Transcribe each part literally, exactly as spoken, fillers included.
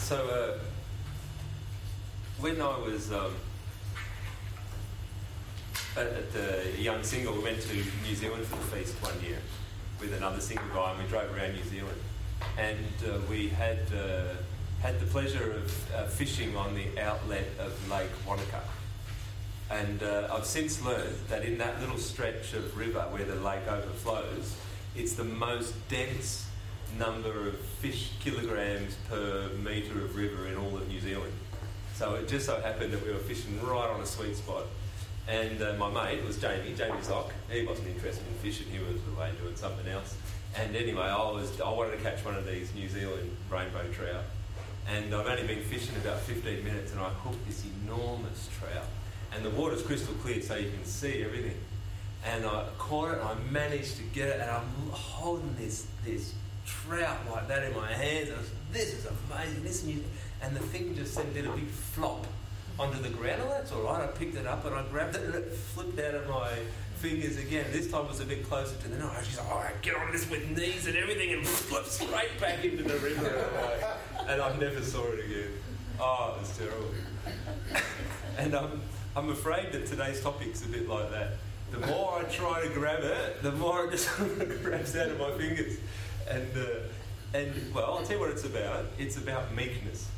so uh, when I was um, at, at the young single, we went to New Zealand for the feast one year with another single guy, and we drove around New Zealand, and uh, we had uh, had the pleasure of uh, fishing on the outlet of Lake Wanaka. And uh, I've since learned that in that little stretch of river where the lake overflows, it's the most dense number of fish kilograms per metre of river in all of New Zealand. So it just so happened that we were fishing right on a sweet spot. And uh, my mate was Jamie, Jamie Zock. He wasn't interested in fishing, he was away doing something else. And anyway, I was I wanted to catch one of these New Zealand rainbow trout. And I've only been fishing about fifteen minutes and I hooked this enormous trout. And the water's crystal clear so you can see everything. And I caught it and I managed to get it, and I'm holding this this trout like that in my hands. And I was, this is amazing, this is new. And the thing just then did a big flop onto the ground. Oh, that's all right. I picked it up and I grabbed it and it flipped out of my fingers again. This time was a bit closer to the nose. She's like, oh, I get on this with knees and everything, and flipped straight back into the river. And I never saw it again. Oh, it was terrible. And I'm, I'm afraid that today's topic's a bit like that. The more I try to grab it, the more it just grabs out of my fingers. And, uh, and well, I'll tell you what it's about. It's about meekness.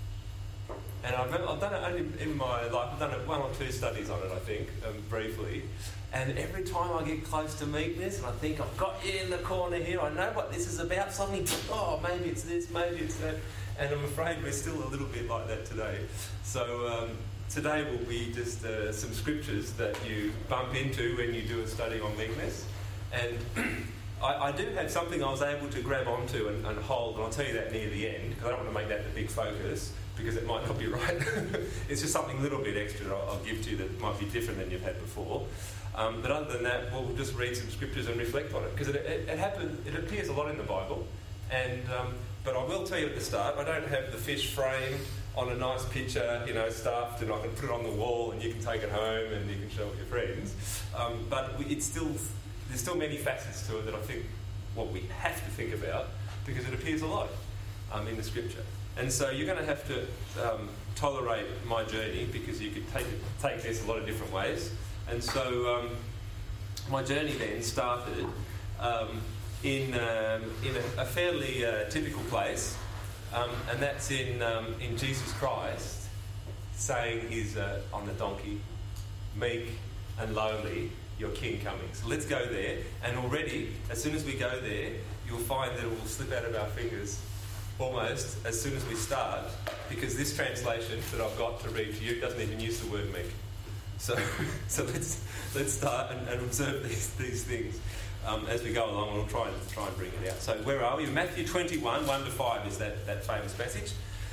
And I've, I've done it only in my life. I've done it one or two studies on it, I think, um, briefly. And every time I get close to meekness and I think I've got you in the corner here, I know what this is about, suddenly, oh, maybe it's this, maybe it's that. And I'm afraid we're still a little bit like that today. So um, today will be just uh, some scriptures that you bump into when you do a study on meekness. And I, I do have something I was able to grab onto and, and hold, and I'll tell you that near the end, because I don't want to make that the big focus, because it might not be right. It's just something a little bit extra I'll, I'll give to you that might be different than you've had before. Um, but other than that, we'll just read some scriptures and reflect on it, because it, it, it happens. It appears a lot in the Bible. And um, but I will tell you at the start, I don't have the fish framed on a nice picture, you know, stuffed, and I can put it on the wall, and you can take it home, and you can show it to your friends. Um, but we, it's still there's still many facets to it that I think what we have to think about, because it appears a lot um, in the scripture. And so you're going to have to um, tolerate my journey, because you could take it, take this a lot of different ways. And so um, my journey then started um, in um, in a, a fairly uh, typical place, um, and that's in um, in Jesus Christ saying he's uh, on the donkey, meek and lowly, your King coming. So let's go there. And already, as soon as we go there, you'll find that it will slip out of our fingers almost as soon as we start, because this translation that I've got to read to you doesn't even use the word meek. So, so let's let's start and, and observe these these things um, as we go along. We'll try and try and bring it out. So where are we? Matthew twenty-one, one to five is that, that famous passage.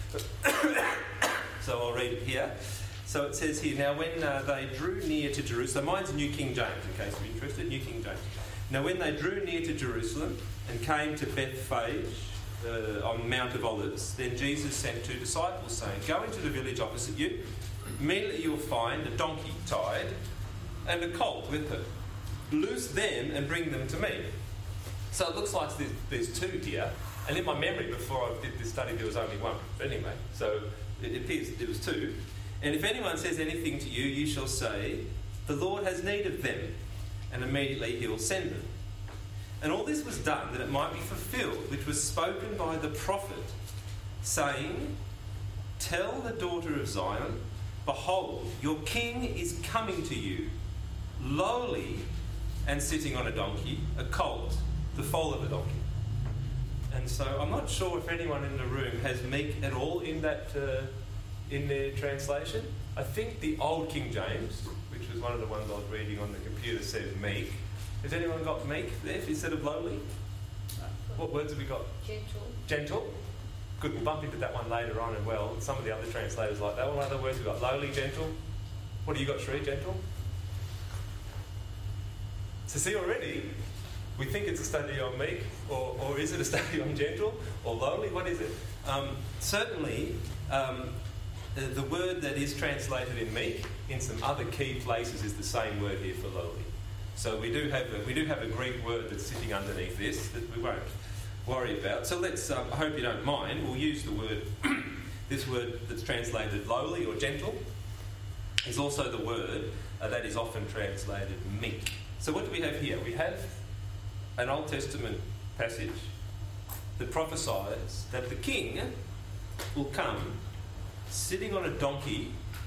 So I'll read it here. So it says here, now when uh, they drew near to Jerusalem, mine's New King James in case you're interested, New King James. Now when they drew near to Jerusalem and came to Bethphage uh, on Mount of Olives, then Jesus sent two disciples, saying, go into the village opposite you. Immediately you'll find a donkey tied and a colt with her. Loose them and bring them to me. So it looks like there's, there's two here. And in my memory before I did this study, there was only one. But anyway, so it appears it was two. And if anyone says anything to you, you shall say, the Lord has need of them. And immediately he will send them. And all this was done that it might be fulfilled, which was spoken by the prophet, saying, tell the daughter of Zion, behold, your king is coming to you, lowly and sitting on a donkey, a colt, the foal of a donkey. And so I'm not sure if anyone in the room has meek at all in that uh, in their translation. I think the old King James, which was one of the ones I was reading on the computer, says meek. Has anyone got meek there instead of lowly? What words have we got? Gentle. Gentle. Good, we'll bump into that one later on as well. Some of the other translators like that. What other words we've got? Lowly, gentle. What do you got, Shree? Gentle? So see already, we think it's a study on meek, or, or is it a study on gentle, or lowly? What is it? Um, certainly, um, the, the word that is translated in meek in some other key places is the same word here for lowly. So we do have a, we do have a Greek word that's sitting underneath this that we won't worry about. So let's, um, I hope you don't mind, we'll use the word this word that's translated lowly or gentle, is also the word uh, that is often translated meek. So what do we have here? We have an Old Testament passage that prophesies that the king will come sitting on a donkey,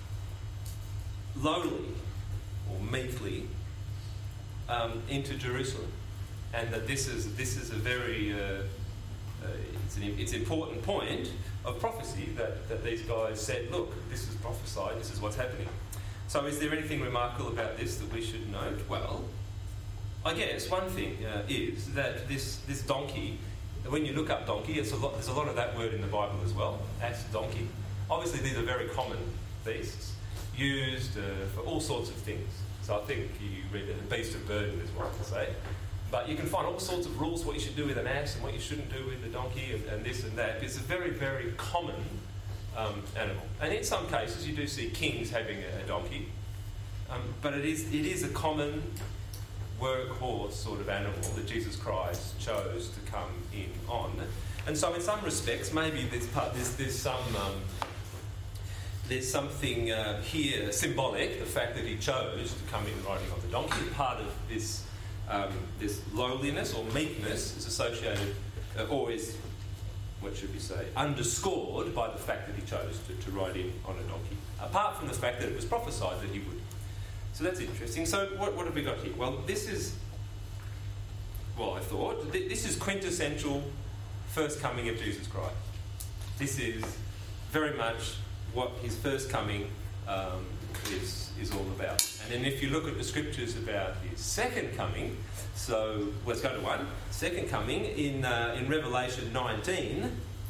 lowly or meekly, um, into Jerusalem, and that this is this is a very uh, uh, it's an it's an important point of prophecy that, that these guys said, look, this is prophesied, this is what's happening. So is there anything remarkable about this that we should note? Well, I guess one thing uh, is that this this donkey, when you look up donkey, it's a lot, there's a lot of that word in the Bible as well, as donkey. Obviously these are very common beasts, used uh, for all sorts of things. So I think you read it, the beast of burden is what I can say. But you can find all sorts of rules, what you should do with an ass and what you shouldn't do with the donkey and, and this and that. It's a very, very common um, animal. And in some cases you do see kings having a, a donkey. Um, but it is it is a common workhorse sort of animal that Jesus Christ chose to come in on. And so in some respects, maybe there's, part, there's, there's some... Um, There's something uh, here symbolic, the fact that he chose to come in riding on the donkey. Part of this um, this lowliness or meekness is associated, uh, or is, what should we say, underscored by the fact that he chose to, to ride in on a donkey. Apart from the fact that it was prophesied that he would. So that's interesting. So what, what have we got here? Well, this is, well, I thought, th- this is quintessential first coming of Jesus Christ. This is very much what his first coming um, is is all about. And then if you look at the scriptures about his second coming, so let's go to one. Second coming in uh, in Revelation nineteen.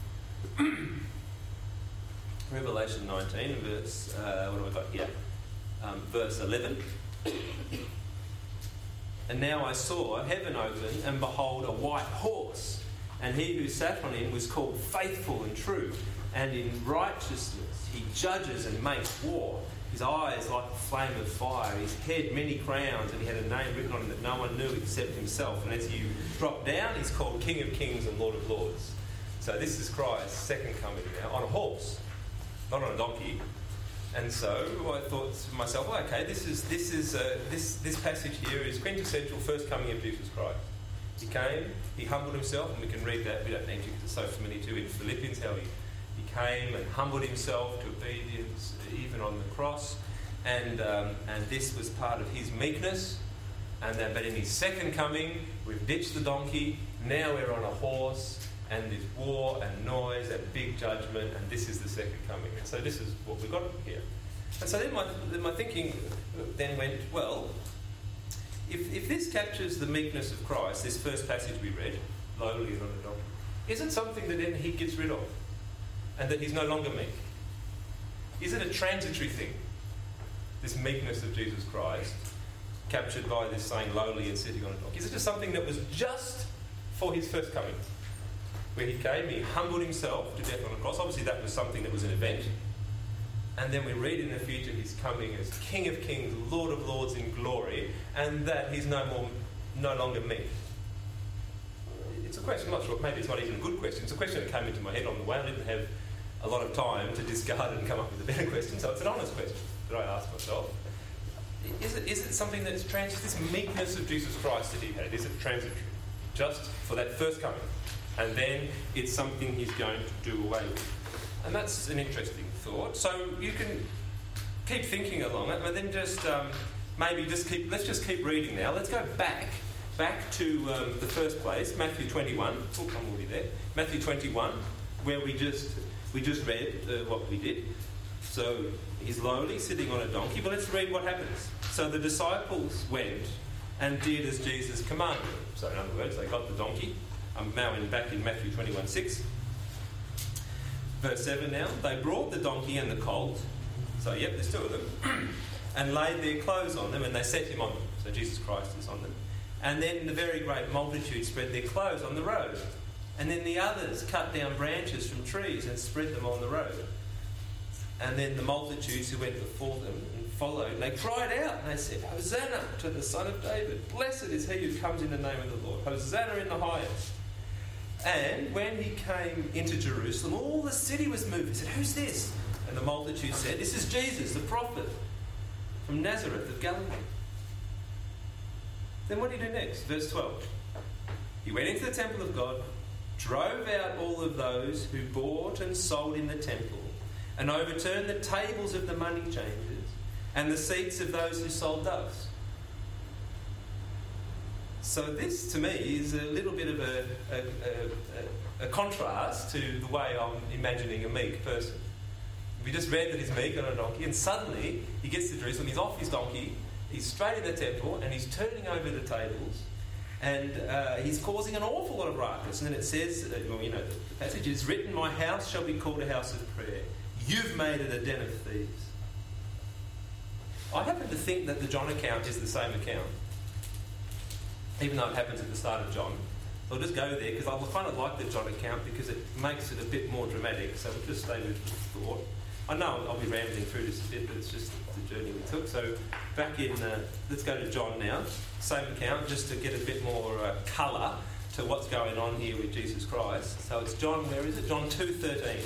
Revelation nineteen, verse, uh, what have I got here? Um, verse eleven. And now I saw heaven open, and behold, a white horse, and he who sat on him was called Faithful and True, and in righteousness he judges and makes war. His eyes like a flame of fire, his head many crowns, and he had a name written on him that no one knew except himself. And as you drop down, he's called King of Kings and Lord of Lords. So this is Christ's second coming now, on a horse, not on a donkey. And so I thought to myself, well, okay, this is this is uh, this this passage here is quintessential first coming of Jesus Christ. He came, he humbled himself, and we can read that. We don't need to, because it's so familiar to in Philippians how he. He came and humbled himself to obedience, even on the cross, and um, and this was part of his meekness. And then, but in his second coming, we've ditched the donkey. Now we're on a horse, and there's war and noise and big judgment, and this is the second coming. And so this is what we've got here. And so then my then my thinking then went, well, if if this captures the meekness of Christ, this first passage we read, lowly and on a donkey, is it something that then he gets rid of? And that he's no longer meek? Is it a transitory thing, this meekness of Jesus Christ, captured by this saying lowly and sitting on a donkey? Is it just something that was just for his first coming, where he came, he humbled himself to death on the cross? Obviously that was something that was an event. And then we read in the future he's coming as King of Kings, Lord of Lords in glory, and that he's no more, no longer meek. It's a question, I'm not sure, maybe it's not even a good question. It's a question that came into my head on the way. I didn't have a lot of time to discard it and come up with a better question. So it's an honest question that I ask myself. Is it, is it something that's transitory? This meekness of Jesus Christ that he had, is it transitory? Just for that first coming. And then it's something he's going to do away with. And that's an interesting thought. So you can keep thinking along it, but then just um, maybe just keep, let's just keep reading now. Let's go back. Back to um, the first place, Matthew twenty-one. Oh, I'm already there. Matthew twenty-one, where we just we just read uh, what we did. So he's lowly, sitting on a donkey. But let's read what happens. So the disciples went and did as Jesus commanded them. So in other words, they got the donkey. I'm now in, back in Matthew twenty-one six. Verse seven now. They brought the donkey and the colt. So yep, there's two of them. And laid their clothes on them, and they set him on them. So Jesus Christ is on them. And then the very great multitude spread their clothes on the road. And then the others cut down branches from trees and spread them on the road. And then the multitudes who went before them and followed, and they cried out and they said, Hosanna to the Son of David. Blessed is he who comes in the name of the Lord. Hosanna in the highest. And when he came into Jerusalem, all the city was moved. He said, "Who's this?" And the multitude said, "This is Jesus, the prophet from Nazareth of Galilee." Then what did he do next? Verse twelve. He went into the temple of God, drove out all of those who bought and sold in the temple, and overturned the tables of the money changers and the seats of those who sold doves. So this, to me, is a little bit of a, a, a, a contrast to the way I'm imagining a meek person. We just read that he's meek on a donkey, and suddenly he gets to Jerusalem, he's off his donkey, he's straight in the temple, and he's turning over the tables, and uh, he's causing an awful lot of ruckus. And then it says, uh, well, you know, the passage is written, "My house shall be called a house of prayer. You've made it a den of thieves." I happen to think that the John account is the same account, even though it happens at the start of John. So I'll just go there because I kind of like the John account because it makes it a bit more dramatic. So we'll just stay with the thought. I know I'll be rambling through this a bit, but it's just the journey we took. So back in, uh, let's go to John now. Same account, just to get a bit more uh, colour to what's going on here with Jesus Christ. So it's John, where is it? John two thirteen.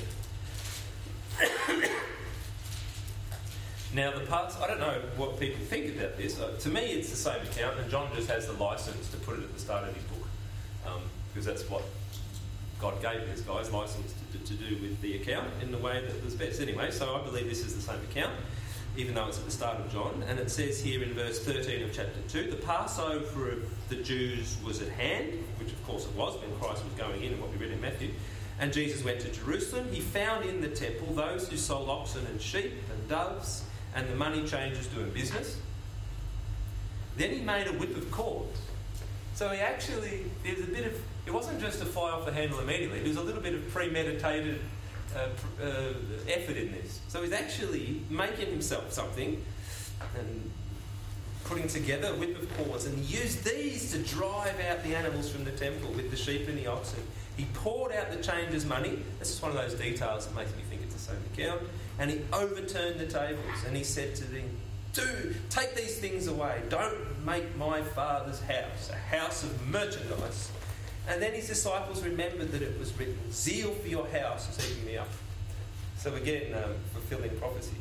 Now the parts, I don't know what people think about this. Uh, to me it's the same account, and John just has the licence to put it at the start of his book. Um, because that's what God gave these guys, licence to, to, to do with the account in the way that was best. Anyway, so I believe this is the same account, even though it's at the start of John. And it says here in verse thirteen of chapter two, the Passover of the Jews was at hand, which of course it was when Christ was going in, and what we read in Matthew. And Jesus went to Jerusalem. He found in the temple those who sold oxen and sheep and doves, and the money changers doing business. Then he made a whip of cords. So he actually, there's a bit of, it wasn't just a fly off the handle immediately, there was a little bit of premeditated uh, uh, effort in this. So he's actually making himself something and putting together a whip of cords, and he used these to drive out the animals from the temple with the sheep and the oxen. He poured out the changers' money. This is one of those details that makes me think it's the same account. And he overturned the tables, and he said to them, "Do take these things away. Don't make my Father's house a house of merchandise." And then his disciples remembered that it was written, "Zeal for your house is eating me up." So again, um, fulfilling prophecy.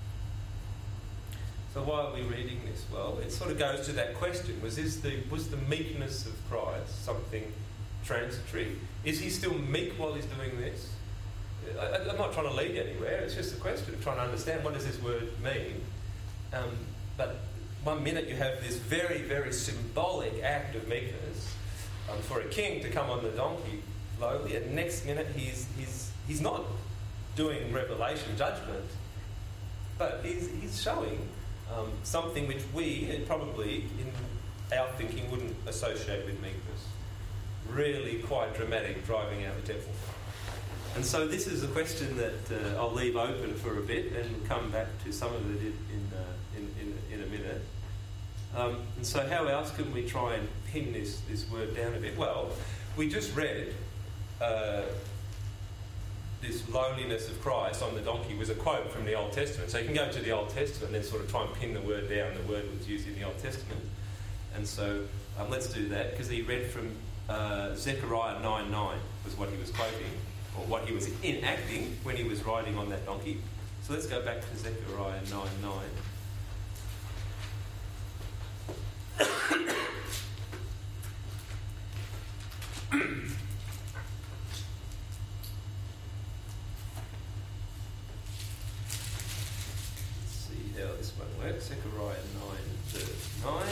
So why are we reading this? Well, it sort of goes to that question: Was this the was the meekness of Christ something transitory? Is he still meek while he's doing this? I, I'm not trying to lead anywhere. It's just a question of trying to understand what does this word mean. Um, but one minute you have this very, very symbolic act of meekness um, for a king to come on the donkey lowly, and next minute he's he's he's not doing revelation judgment, but he's he's showing um, something which we probably in our thinking wouldn't associate with meekness. Really quite dramatic, driving out the temple. And so this is a question that uh, I'll leave open for a bit, and we'll come back to some of it in in, uh, in, in, in a minute. Um, and so how else can we try and pin this, this word down a bit? Well, we just read uh, this lowliness of Christ on the donkey was a quote from the Old Testament. So you can go to the Old Testament and then sort of try and pin the word down. The word was used in the Old Testament. And so um, let's do that, because he read from uh, Zechariah nine nine was what he was quoting, or what he was enacting when he was riding on that donkey. So let's go back to Zechariah nine nine. Let's see how this one works. Zechariah nine verse nine.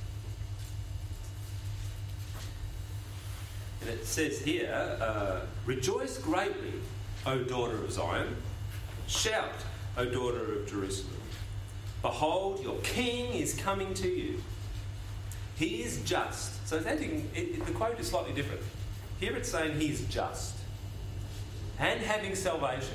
And it says here, uh, "Rejoice greatly, O daughter of Zion. Shout, O daughter of Jerusalem. Behold, your king is coming to you. He is just." So that thing, it, it, the quote is slightly different. Here it's saying he is just and having salvation,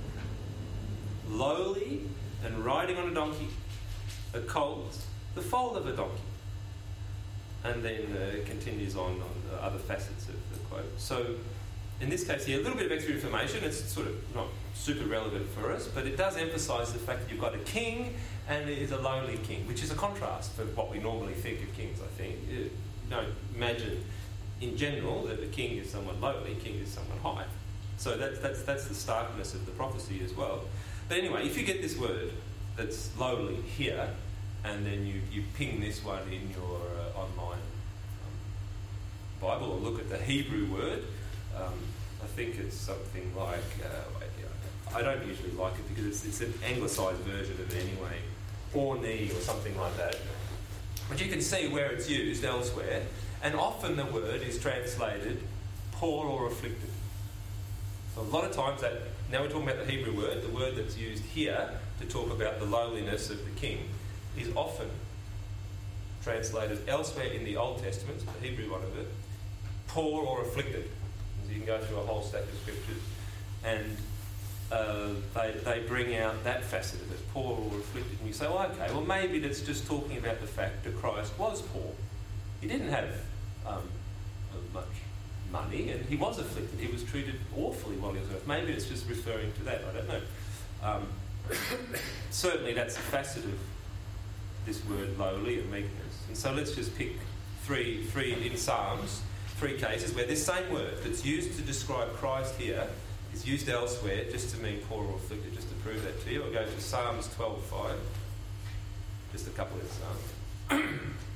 lowly and riding on a donkey, a colt, the foal of a donkey. And then uh, it continues on on the other facets of the quote. So in this case here, a little bit of extra information. It's sort of not super relevant for us, but it does emphasise the fact that you've got a king and it is a lowly king, which is a contrast for what we normally think of kings, I think. You don't imagine in general, that a king is someone lowly, king is someone high. So that's, that's, that's the starkness of the prophecy as well. But anyway, if you get this word that's lowly here, and then you, you ping this one in your uh, online um, Bible, or look at the Hebrew word, um, I think it's something like, uh, I don't usually like it because it's, it's an anglicised version of it anyway, orni or something like that. But you can see where it's used elsewhere, and often the word is translated poor or afflicted. So a lot of times that, now we're talking about the Hebrew word, the word that's used here to talk about the lowliness of the king is often translated elsewhere in the Old Testament, the Hebrew one of it, poor or afflicted. So you can go through a whole stack of scriptures and uh, they, they bring out that facet of it, poor or afflicted. And you say, well, okay, well maybe that's just talking about the fact that Christ was poor. He didn't have um, much money, and he was afflicted. He was treated awfully while he was on earth. Maybe it's just referring to that, I don't know. Um, certainly that's a facet of this word lowly and meekness. And so let's just pick three, three in Psalms, three cases where this same word that's used to describe Christ here is used elsewhere just to mean poor or afflicted, just to prove that to you. I'll go to Psalms twelve five, just a couple of Psalms.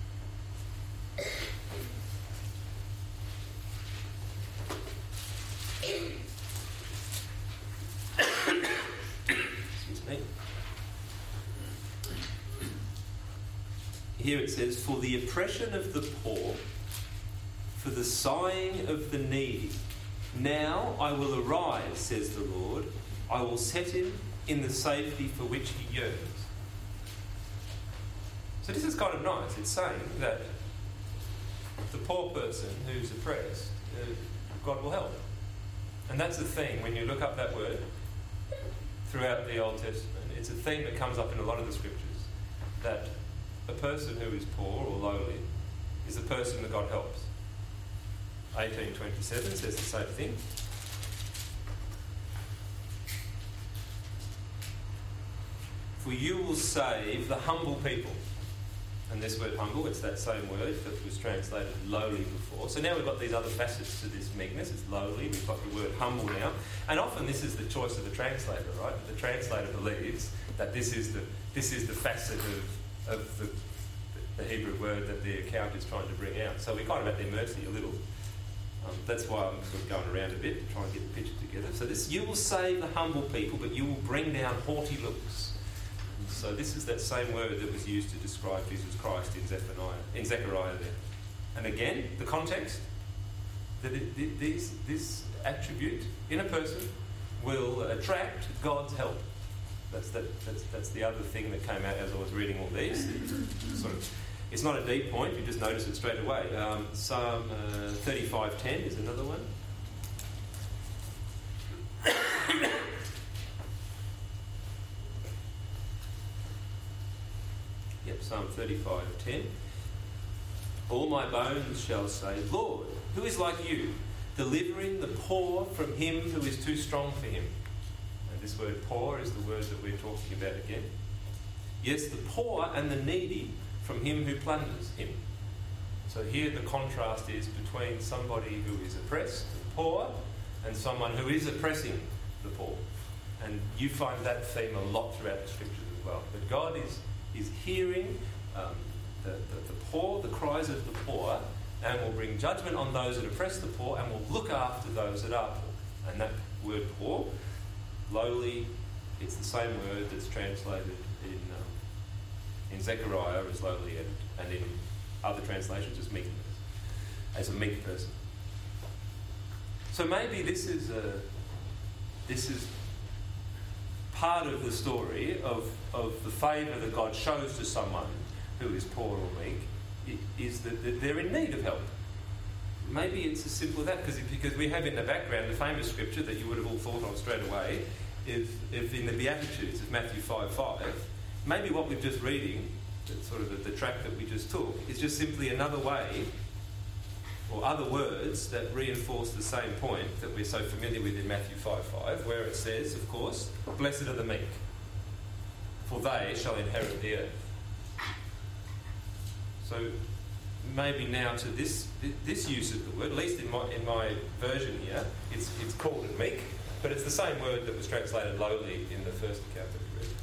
Excuse me. Here it says, for the oppression of the poor, for the sighing of the needy, now I will arise, says the Lord. I will set him in the safety for which he yearns. So this is kind of nice. It's saying that the poor person who's oppressed, uh, God will help. And that's the thing, when you look up that word throughout the Old Testament, it's a theme that comes up in a lot of the scriptures, that a person who is poor or lowly is a person that God helps. eighteen twenty-seven says the same thing. For you will save the humble people. And this word humble, it's that same word that was translated lowly before. So now we've got these other facets to this meekness. It's lowly, we've got the word humble now. And often this is the choice of the translator, right? The translator believes that this is the this is the facet of, of the, the Hebrew word that the account is trying to bring out. So we're kind of at their mercy a little. Um, that's why I'm sort of going around a bit, trying to get the picture together. So this, you will save the humble people, but you will bring down haughty looks. So this is that same word that was used to describe Jesus Christ in Zephaniah, in Zechariah there. And again, the context, that it, it, this, this attribute in a person will attract God's help. That's, that, that's, that's the other thing that came out as I was reading all these. It sort of, it's not a deep point, you just notice it straight away. Um, Psalm uh, thirty-five ten is another one. Yep, Psalm thirty-five ten. All my bones shall say, Lord, who is like you, delivering the poor from him who is too strong for him? And this word poor is the word that we're talking about again. Yes, the poor and the needy from him who plunders him. So here the contrast is between somebody who is oppressed, the poor, and someone who is oppressing the poor. And you find that theme a lot throughout the scriptures as well. That God is, is hearing um, the, the, the poor, the cries of the poor, and will bring judgment on those that oppress the poor, and will look after those that are poor. And that word poor, lowly, it's the same word that's translated in um, in Zechariah as lowly, and, and in other translations as meekness, as a meek person. So maybe this is a, this is part of the story of, of the favour that God shows to someone who is poor or meek, is that, that they're in need of help. Maybe it's as simple as that, because because we have in the background the famous scripture that you would have all thought of straight away, if, if in the Beatitudes of Matthew five five, maybe what we're just reading, sort of the, the track that we just took, is just simply another way, or other words that reinforce the same point that we're so familiar with in Matthew five five, where it says, of course, blessed are the meek, for they shall inherit the earth. So maybe now to this this use of the word, at least in my in my version here, it's it's called it meek, but it's the same word that was translated lowly in the first account that we read.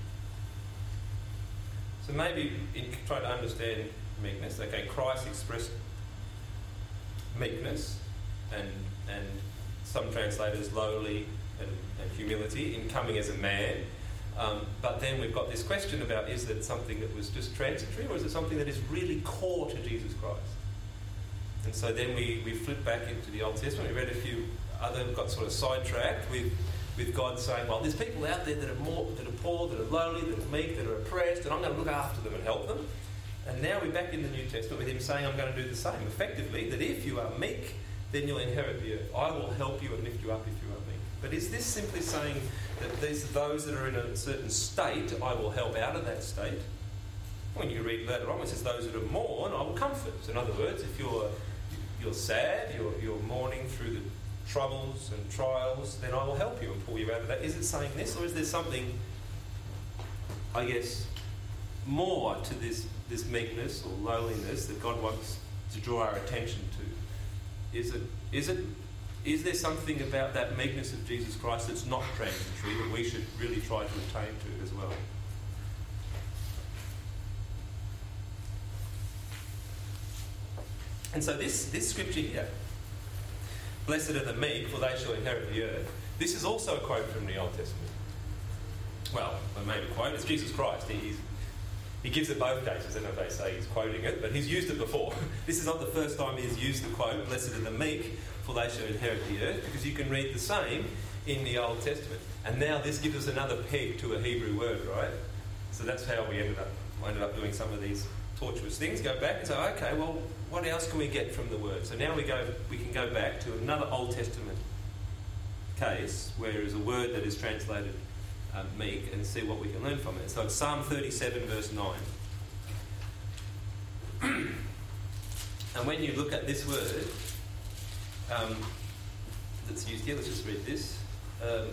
So maybe in trying to understand meekness, okay, Christ expressed meekness and and some translators lowly and, and humility in coming as a man. Um, but then we've got this question about, is it something that was just transitory, or is it something that is really core to Jesus Christ? And so then we, we flip back into the Old Testament. We read a few other, got sort of sidetracked with, with God saying, well, there's people out there that are more, that are poor, that are lowly, that are meek, that are oppressed, and I'm going to look after them and help them. And now we're back in the New Testament with him saying, I'm going to do the same. Effectively, that if you are meek, then you'll inherit the earth. I will help you and lift you up if you are meek. But is this simply saying that these those that are in a certain state, I will help out of that state? When you read later on, it says those that are mourn, I will comfort. So in other words, if you're you're sad, you're, you're mourning through the troubles and trials, then I will help you and pull you out of that. Is it saying this, or is there something, I guess, more to this, this meekness or lowliness that God wants to draw our attention to? Is it is it Is there something about that meekness of Jesus Christ that's not transitory that we should really try to attain to as well? And so this, this scripture here, blessed are the meek, for they shall inherit the earth, this is also a quote from the Old Testament. Well, maybe a quote, it's Jesus Christ. He's, he gives it both days. I don't know if they say he's quoting it, but he's used it before. This is not the first time he's used the quote, blessed are the meek, for they shall inherit the earth, because you can read the same in the Old Testament. And now this gives us another peg to a Hebrew word, right? So that's how we ended up ended up doing some of these tortuous things. Go back and say, okay, well, what else can we get from the word? So now we go, we can go back to another Old Testament case where there's a word that is translated um, meek, and see what we can learn from it. So it's Psalm thirty-seven, verse nine. And when you look at this word um, that's used here, let's just read this. Um,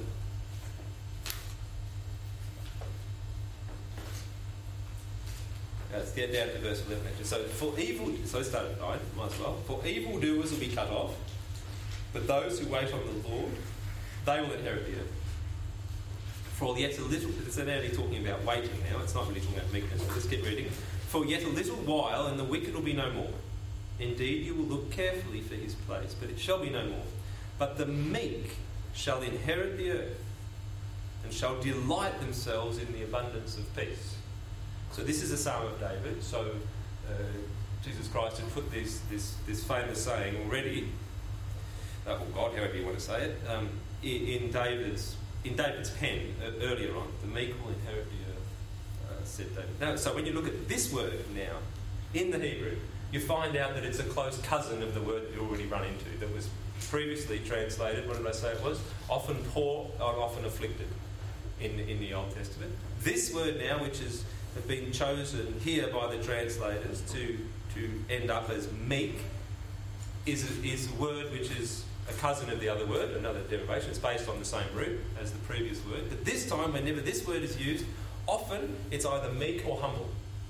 Let's get down to verse eleven. Actually. So for evil, so let's start at nine. Might as well. For evildoers will be cut off, but those who wait on the Lord, they will inherit the earth. For yet a little, it's only talking about waiting now. It's not really talking about meekness. So let's keep reading. For yet a little while, and the wicked will be no more. Indeed, you will look carefully for his place, but it shall be no more. But the meek shall inherit the earth, and shall delight themselves in the abundance of peace. So this is a Psalm of David. So uh, Jesus Christ had put this this this famous saying already, uh, or God, however you want to say it, um, in, in David's in David's pen uh, earlier on. The meek will inherit the earth, uh, said David. Now, so when you look at this word now in the Hebrew, you find out that it's a close cousin of the word that you already run into, that was previously translated. What did I say it was? Often poor or often afflicted in in the Old Testament. This word now, which is have been chosen here by the translators to to end up as meek, is a, is a word which is a cousin of the other word, another derivation. It's based on the same root as the previous word. But this time, whenever this word is used, often it's either meek or humble.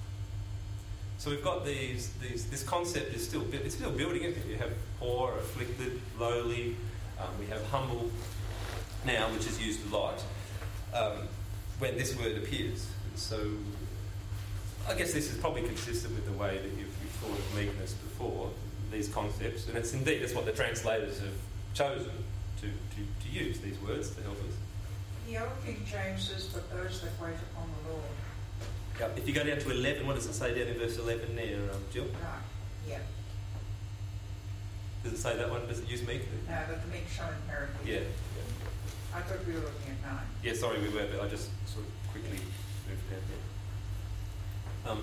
So we've got these these. This concept is still it's still building, isn't it? You have poor, afflicted, lowly. Um, we have humble now, which is used a lot um, when this word appears. So I guess this is probably consistent with the way that you've, you've thought of meekness before, these concepts, and it's indeed that's what the translators have chosen to, to, to use these words to help us. The old King James says, "But those that wait upon the Lord." Yeah, if you go down to eleven, what does it say down in verse eleven there, um, Jill? Right. Yeah. Does it say that one? Does it use meek? No, but the meek shall inherit the earth. Yeah. yeah. I thought we were looking at nine. Yeah, sorry, we were, but I just sort of quickly moved down there. Um,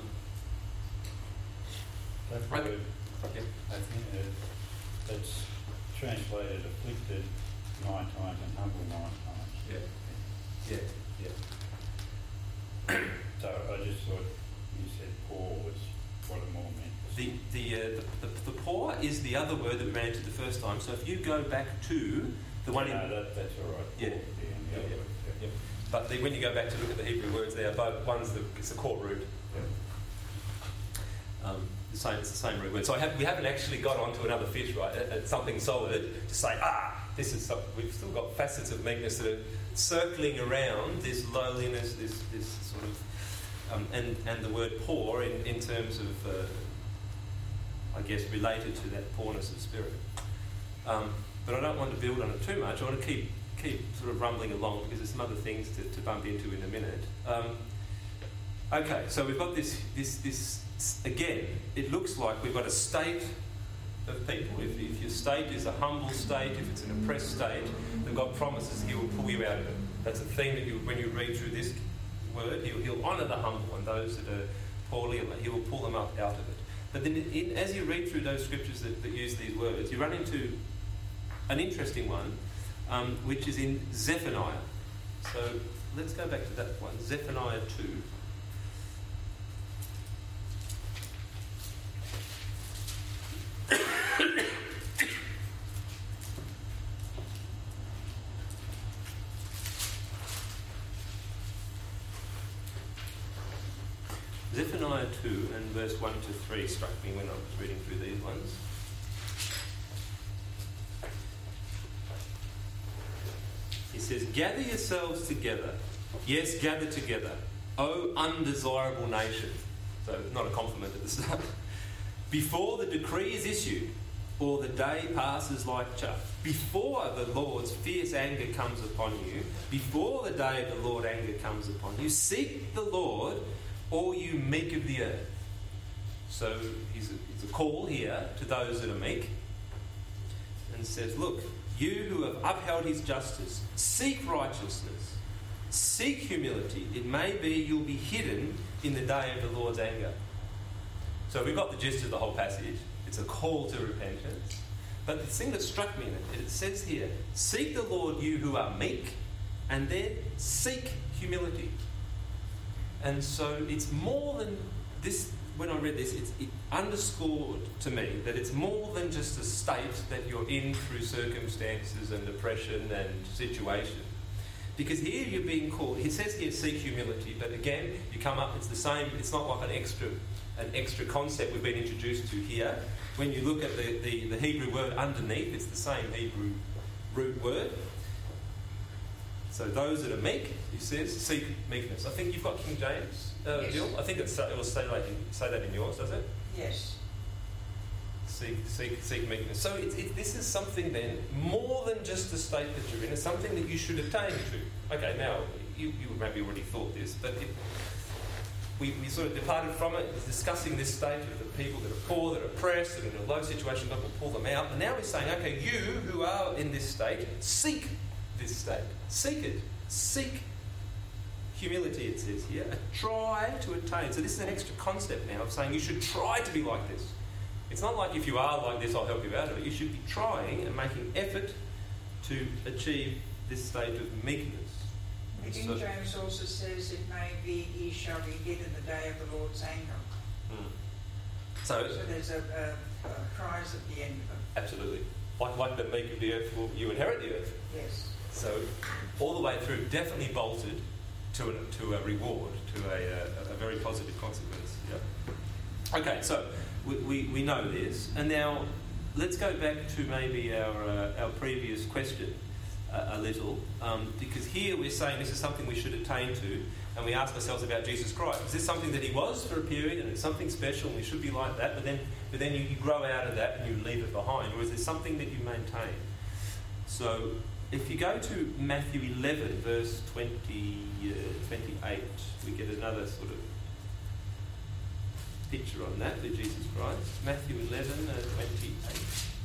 That right. word, Okay. I think it, it's translated afflicted nine times and humble nine times. Yeah. Yeah. Yeah. So I just thought you said poor was what it more meant. The the, uh, the the the poor is the other word that we ran into the first time. So if you go back to the one no, in that, that's all right. Yeah. Poor, yeah, and the Yeah, other yeah, word, yeah. yeah. But the, when you go back to look at the Hebrew words, they are both. One's the it's the core root. Yeah. Um, the same, it's the same root word. So I have, we haven't actually got onto another fish, right? At, at something solid to say, ah, this is something. We've still got facets of meekness that are circling around this lowliness, this this sort of, um, and and the word poor in, in terms of, uh, I guess, related to that poorness of spirit. Um, but I don't want to build on it too much. I want to keep keep sort of rumbling along because there's some other things to, to bump into in a minute. Um, okay, so we've got this this this again. It looks like we've got a state of people. If, if your state is a humble state, if it's an oppressed state, then God promises He will pull you out of it. That's a theme that you, when you read through this word, He'll, he'll honour the humble, and those that are poorly, He will pull them up out of it. But then, in, as you read through those scriptures that, that use these words, you run into an interesting one, um, which is in Zephaniah. So let's go back to that one, Zephaniah two. Zephaniah two and verse one to three struck me when I was reading through these ones. He says, "Gather yourselves together, yes, gather together, O undesirable nation." So not a compliment at the start. "Before the decree is issued, or the day passes like chaff, before the Lord's fierce anger comes upon you, before the day of the Lord anger comes upon you, seek the Lord, all you meek of the earth." So he's a, he's a call here to those that are meek, and says, look, you who have upheld his justice, seek righteousness, seek humility. It may be you'll be hidden in the day of the Lord's anger. So we've got the gist of the whole passage. It's a call to repentance. But the thing that struck me in it, it says here, seek the Lord, you who are meek, and then seek humility. And so it's more than this. When I read this, it's, it underscored to me that it's more than just a state that you're in through circumstances and oppression and situation. Because here you're being called, he says here, seek humility, but again, you come up, it's the same, it's not like an extra an extra concept we've been introduced to here. When you look at the, the, the Hebrew word underneath, it's the same Hebrew root word. So those that are meek, he says, seek meekness. I think you've got King James, uh, yes. Jill. I think it's, it will say, like, say that in yours, does it? Yes. Seek, seek, seek meekness. So it, it, this is something then, more than just the state that you're in, it's something that you should attain to. Okay, now, you, you maybe already thought this, but it, we, we sort of departed from it, discussing this state of the people that are poor, that are oppressed, that are in a low situation, God will pull them out. And now we're saying, okay, you who are in this state, seek this state. Seek it. Seek humility, it says here. Try to attain. So this is an extra concept now of saying you should try to be like this. It's not like if you are like this, I'll help you out of it. You should be trying and making effort to achieve this state of meekness. The King So, James also says, it may be he shall be hid in the day of the Lord's anger. mm. So, So there's a, a, a prize at the end of it. absolutely. Like, like the meek of the earth, will you inherit the earth. Yes. So all the way through, definitely bolted to a, to a reward, to a, a, a very positive consequence. Yeah. Okay, so we, we, we know this, and now let's go back to maybe our uh, our previous question uh, a little, um, because here we're saying this is something we should attain to, and we ask ourselves about Jesus Christ. Is this something that he was for a period, and it's something special, and we should be like that, but then but then you, you grow out of that and you leave it behind, or is there something that you maintain? So if you go to Matthew eleven, verse twenty, uh, twenty-eight, we get another sort of picture on that with Jesus Christ. Matthew eleven, uh, twenty-eight.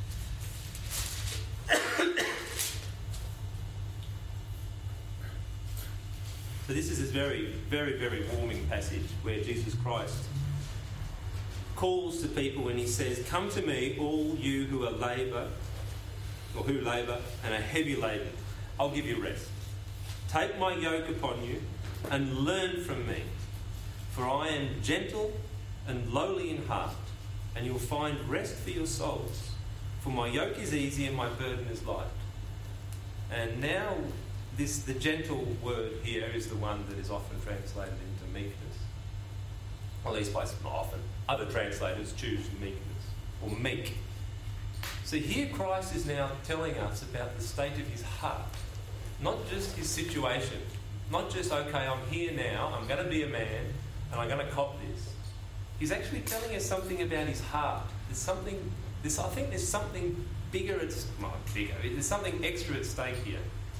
So this is this very, very, very warming passage where Jesus Christ calls to people and he says, "Come to me, all you who are labour, or who labour and are heavy laden, I'll give you rest. Take my yoke upon you and learn from me, for I am gentle and lowly in heart, and you'll find rest for your souls. For my yoke is easy and my burden is light." And now this the gentle word here is the one that is often translated into meekness. Well, at least by not often. Other translators choose meekness, or meek. So here Christ is now telling us about the state of his heart. Not just his situation. Not just, okay, I'm here now, I'm going to be a man, and I'm going to cop this. He's actually telling us something about his heart. There's something, this, I think there's something bigger at, well, bigger, there's something extra at stake here.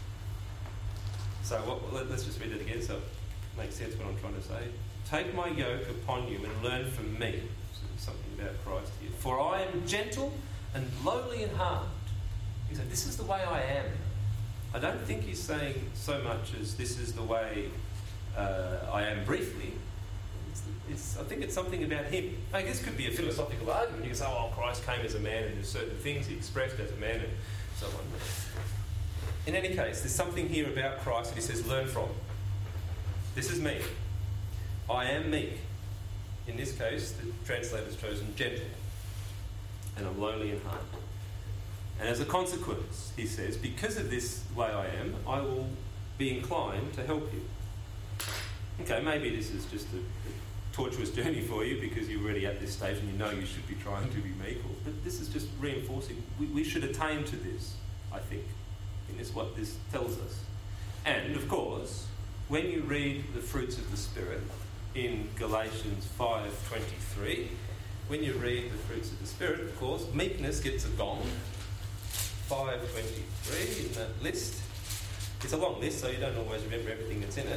So what, let, let's just read it again so it makes sense what I'm trying to say. Take my yoke upon you and learn from me. So there's something about Christ here. For I am gentle and lowly in heart. He said, this is the way I am. I don't think he's saying so much as this is the way uh, I am briefly. It's, it's, I think it's something about him. I guess it could be a philosophical argument. You can say, oh, Christ came as a man and there's certain things he expressed as a man and so on. In any case, there's something here about Christ that he says, learn from. This is me. I am meek. In this case, the translator's chosen gentle. And I'm lowly in heart. And as a consequence, he says, because of this way I am, I will be inclined to help you. Okay, maybe this is just a, a tortuous journey for you because you're already at this stage and you know you should be trying to be meek. But this is just reinforcing. We, we should attain to this, I think. I think that's what this tells us. And, of course, when you read the fruits of the Spirit in Galatians five twenty-three, when you read the fruits of the Spirit, of course, meekness gets a gong. five twenty-three in that list. It's a long list, so you don't always remember everything that's in it.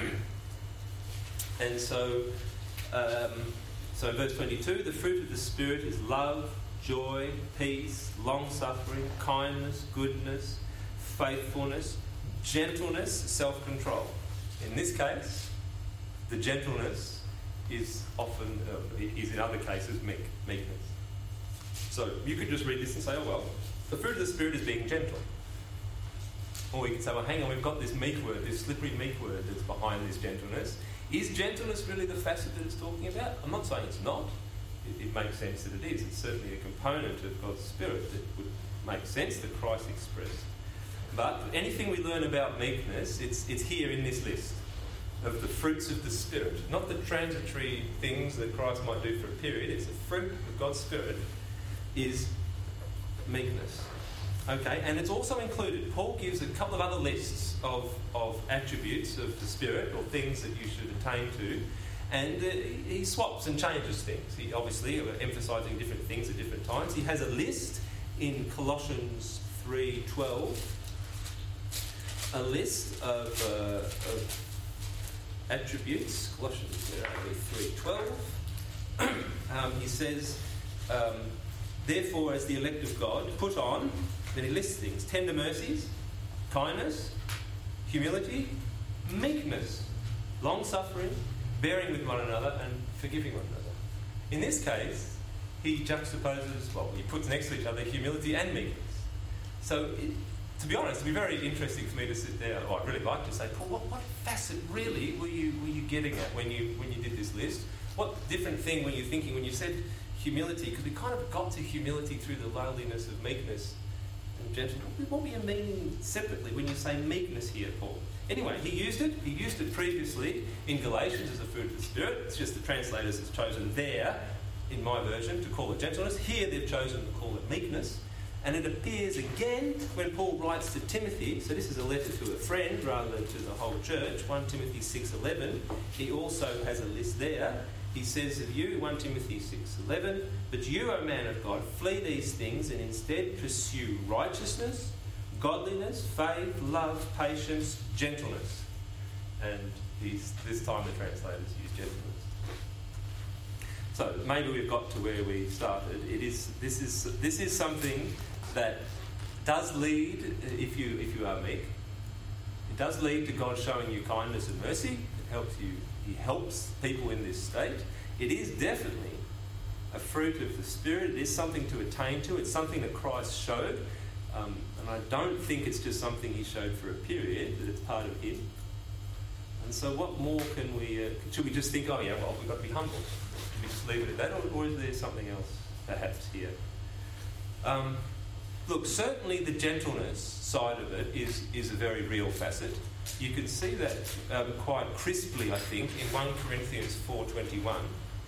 And so, um, so verse twenty-two, the fruit of the Spirit is love, joy, peace, long-suffering, kindness, goodness, faithfulness, gentleness, self-control. In this case, the gentleness is often, uh, is in other cases, meek, meekness. So you could just read this and say, oh well, the fruit of the Spirit is being gentle. Or you could say, well, hang on, we've got this meek word, this slippery meek word that's behind this gentleness. Is gentleness really the facet that it's talking about? I'm not saying it's not. It, it makes sense that it is. It's certainly a component of God's Spirit that would make sense that Christ expressed. But anything we learn about meekness, it's, it's here in this list of the fruits of the Spirit. Not the transitory things that Christ might do for a period. It's the fruit of God's Spirit is meekness. Okay, and it's also included, Paul gives a couple of other lists of, of attributes of the Spirit or things that you should attain to, and uh, he swaps and changes things. He obviously uh, emphasising different things at different times. He has a list in Colossians three twelve, a list of, uh, of attributes. Colossians three twelve. um, he says, um, therefore, as the elect of God, put on, then he lists things, tender mercies, kindness, humility, meekness, long-suffering, bearing with one another, and forgiving one another. In this case, he juxtaposes, well, he puts next to each other humility and meekness. So, it, to be honest, it'd be very interesting for me to sit there, or I'd really like to say, Paul, what, what facet really were you were you getting at when you when you did this list? What different thing were you thinking when you said humility? Because we kind of got to humility through the lowliness of meekness and gentleness. What were you meaning separately when you say meekness here, Paul? Anyway, he used it. He used it previously in Galatians as a fruit of the Spirit. It's just the translators has chosen there, in my version, to call it gentleness. Here they've chosen to call it meekness. And it appears again when Paul writes to Timothy. So this is a letter to a friend rather than to the whole church. First Timothy six eleven. He also has a list there. He says of you, First Timothy six eleven, but you, O man of God, flee these things and instead pursue righteousness, godliness, faith, love, patience, gentleness. And he's, this time the translators use gentleness. So maybe we've got to where we started. It is this is this is something that does lead, if you if you are meek, it does lead to God showing you kindness and mercy. It helps you. He helps people in this state. It is definitely a fruit of the Spirit. It is something to attain to. It's something that Christ showed. Um, and I don't think it's just something he showed for a period, that it's part of him. And so what more can we... Uh, should we just think, oh yeah, well, we've got to be humble. Should we just leave it at that? Or, or is there something else perhaps here? Um, look, certainly the gentleness side of it is, is a very real facet. You can see that um, quite crisply, I think, in First Corinthians four twenty-one,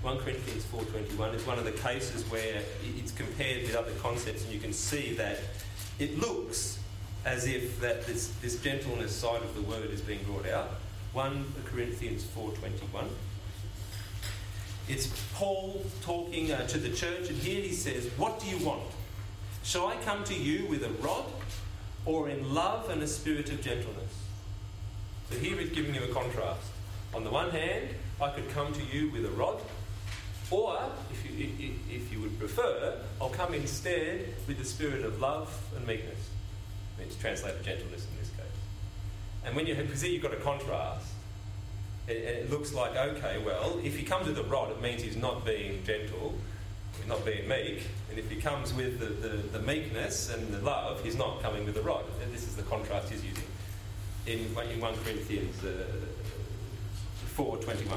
First Corinthians four twenty-one is one of the cases where it's compared with other concepts, and you can see that it looks as if that this, this gentleness side of the word is being brought out. First Corinthians four twenty-one. It's Paul talking uh, to the church, and here he says, "What do you want? Shall I come to you with a rod, or in love and a spirit of gentleness?" So here he's giving you a contrast. On the one hand, I could come to you with a rod, or, if you, if, if you would prefer, I'll come instead with the spirit of love and meekness. It's translated gentleness in this case. And when you have, see you've got a contrast, and it looks like, okay, well, if he comes with a rod, it means he's not being gentle, he's not being meek, and if he comes with the, the, the meekness and the love, he's not coming with the rod. And this is the contrast he's using in, in First Corinthians uh, four twenty-one.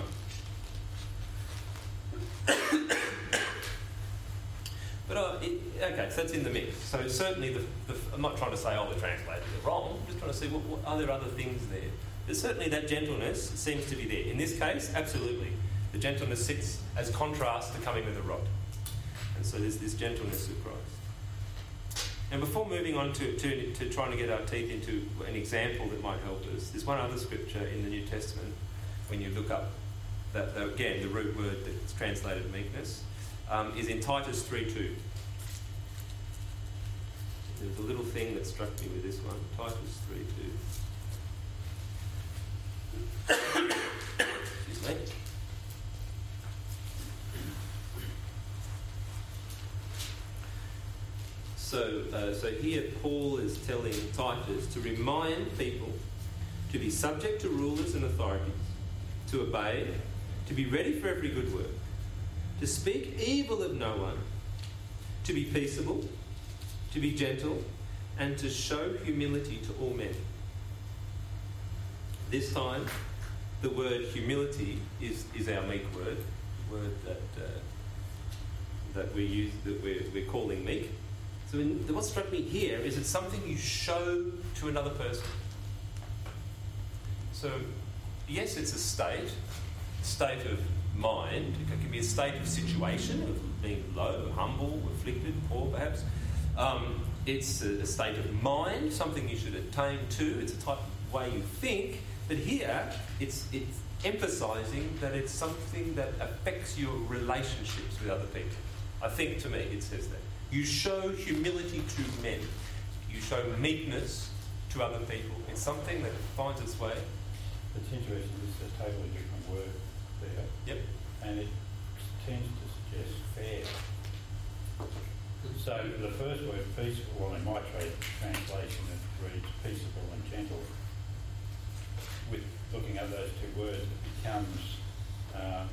But uh, it, okay, so that's in the mix. So certainly, the, the, I'm not trying to say, oh, the translators are wrong. I'm just trying to see, what, what, are there other things there? But certainly that gentleness seems to be there. In this case, absolutely. The gentleness sits as contrast to coming with a rod. And so there's this gentleness of Christ. And before moving on to, to, to trying to get our teeth into an example that might help us, there's one other scripture in the New Testament, when you look up, that, again, the root word that's translated meekness, um, is in Titus three two. There's a little thing that struck me with this one, Titus three two. Excuse me. So, uh, so here Paul is telling Titus to remind people to be subject to rulers and authorities, to obey, to be ready for every good work, to speak evil of no one, to be peaceable, to be gentle, and to show humility to all men. This time, the word humility is, is our meek word, word that uh, that we use, that we're, we're calling meek. So in, what struck me here is it's something you show to another person. So yes, it's a state, state of mind. It can be a state of situation, of being low, humble, afflicted, poor perhaps. Um, it's a, a state of mind, something you should attain to. It's a type of way you think. But here, it's, it's emphasising that it's something that affects your relationships with other people. I think, to me, it says that. You show humility to men. You show meekness to other people. It's something that finds its way. It's interesting, it's a totally different word there. Yep. And it tends to suggest fair. So the first word, peaceable, well, in my trade translation it reads peaceable and gentle. With looking at those two words, it becomes uh,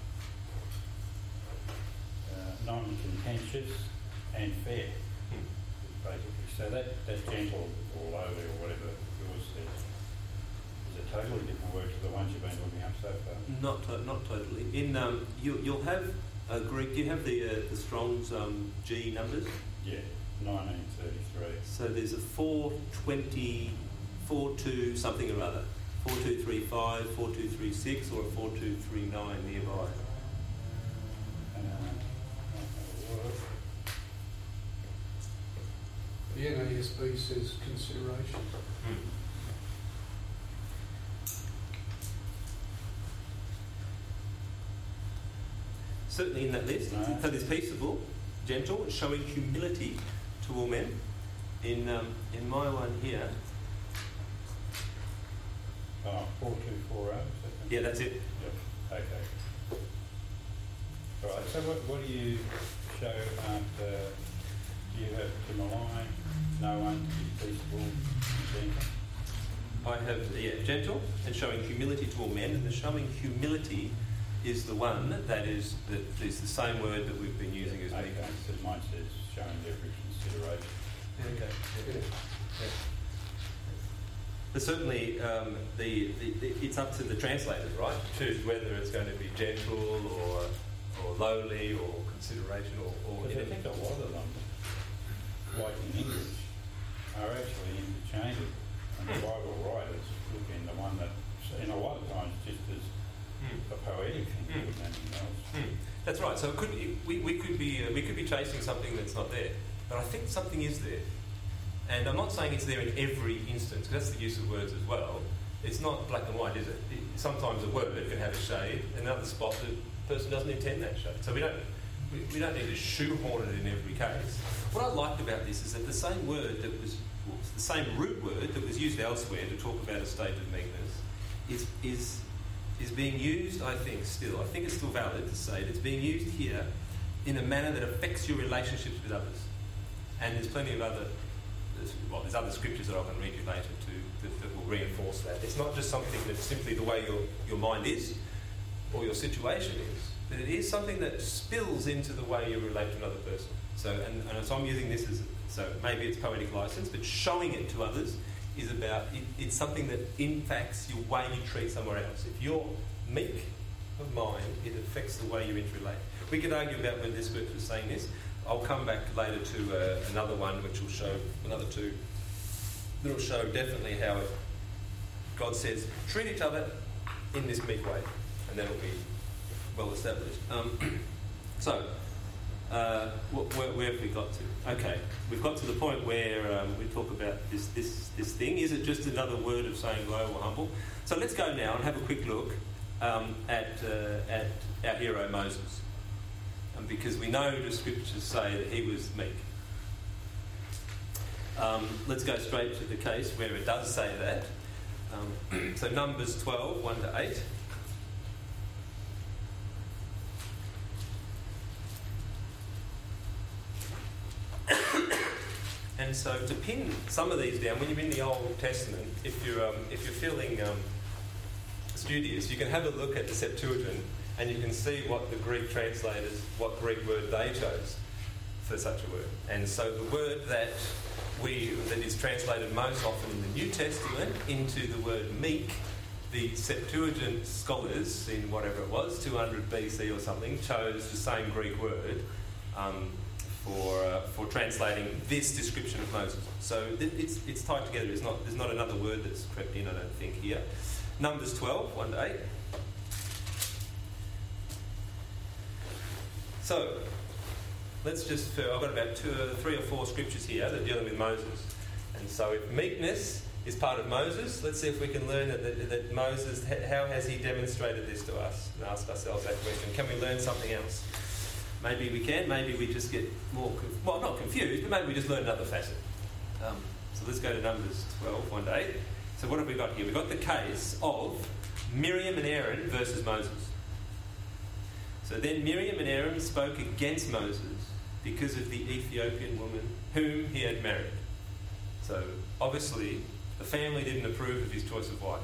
uh, non-contentious and fair, basically. So that, that gentle or lowly or whatever yours says is a totally different word to the ones you've been looking up so far. Not to, not totally. In um, you, you'll have a Greek. Do you have the uh, the Strong's um, G numbers? Yeah, nineteen thirty-three. So there's a four twenty, four two something or other, four two three five, four two three six, or a four two three nine nearby. The N A S B says consideration. Mm. Certainly in that list, No. so there's peaceable, gentle, showing humility to all men. In um, in my one here, Oh, four two four oh. yeah, that's it. Yep. Okay. All right. So what, what do you show after? Do you have to malign no one, to be peaceable, gentle? I have, yeah, gentle and showing humility to all men, and the showing humility is the one that is that is the same word that we've been using as Okay. meekness. So mine says showing every consideration. Okay. Yeah. Yeah. But certainly, um, the, the, the it's up to the translators, right, to choose whether it's going to be gentle or or lowly or consideration or. or Because I think a lot of them, like in English, are actually interchangeable. And the Bible writers look in the one that, in a lot of times, just as Mm. a poetic thing Mm. more than anything else. Mm. That's right. So it could, it, we, we could be uh, we could be chasing something that's not there, but I think something is there. And I'm not saying it's there in every instance, because that's the use of words as well. It's not black and white, is it? it? Sometimes a word can have a shade, another spot the person doesn't intend that shade. So we don't we, we don't need to shoehorn it in every case. What I liked about this is that the same word that was well, the same root word that was used elsewhere to talk about a state of meekness is is is being used, I think, still. I think it's still valid to say that it's being used here in a manner that affects your relationships with others. And there's plenty of other well, there's other scriptures that I can read you later to, that, that will reinforce that. It's not just something that's simply the way your, your mind is or your situation is, but it is something that spills into the way you relate to another person. So, and, and so I'm using this as, so maybe it's poetic license, but showing it to others is about, it, it's something that impacts your way you treat somewhere else. If you're meek of mind, it affects the way you interrelate. We could argue about when this scripture is saying this. I'll come back later to uh, another one which will show, another two, that will show definitely how it, God says, treat each other in this meek way, and that'll be well established. Um, so, uh, wh- where, where have we got to? Okay, we've got to the point where um, we talk about this, this, this thing. Is it just another word of saying low or humble? So let's go now and have a quick look um, at, uh, at our hero Moses. Because we know the scriptures say that he was meek. Um, let's go straight to the case where it does say that. Um, so Numbers twelve, one to eight. And so to pin some of these down, when you're in the Old Testament, if you're, um, if you're feeling um, studious, you can have a look at the Septuagint and you can see what the Greek translators, what Greek word they chose for such a word. And so the word that we that is translated most often in the New Testament into the word meek, the Septuagint scholars in whatever it was, two hundred B C or something, chose the same Greek word um, for uh, for translating this description of Moses. So th- it's it's tied together. It's not there's not another word that's crept in, I don't think, here. Numbers twelve, one to eight. So, let's just, I've got about two, three or four scriptures here that are dealing with Moses. And so if meekness is part of Moses, let's see if we can learn that, that, that Moses, how has he demonstrated this to us? And ask ourselves that question. Can we learn something else? Maybe we can, maybe we just get more, well, not confused, but maybe we just learn another facet. Um, so let's go to Numbers twelve, one to eight. So what have we got here? We've got the case of Miriam and Aaron versus Moses. So then Miriam and Aaron spoke against Moses because of the Ethiopian woman whom he had married. So obviously the family didn't approve of his choice of wife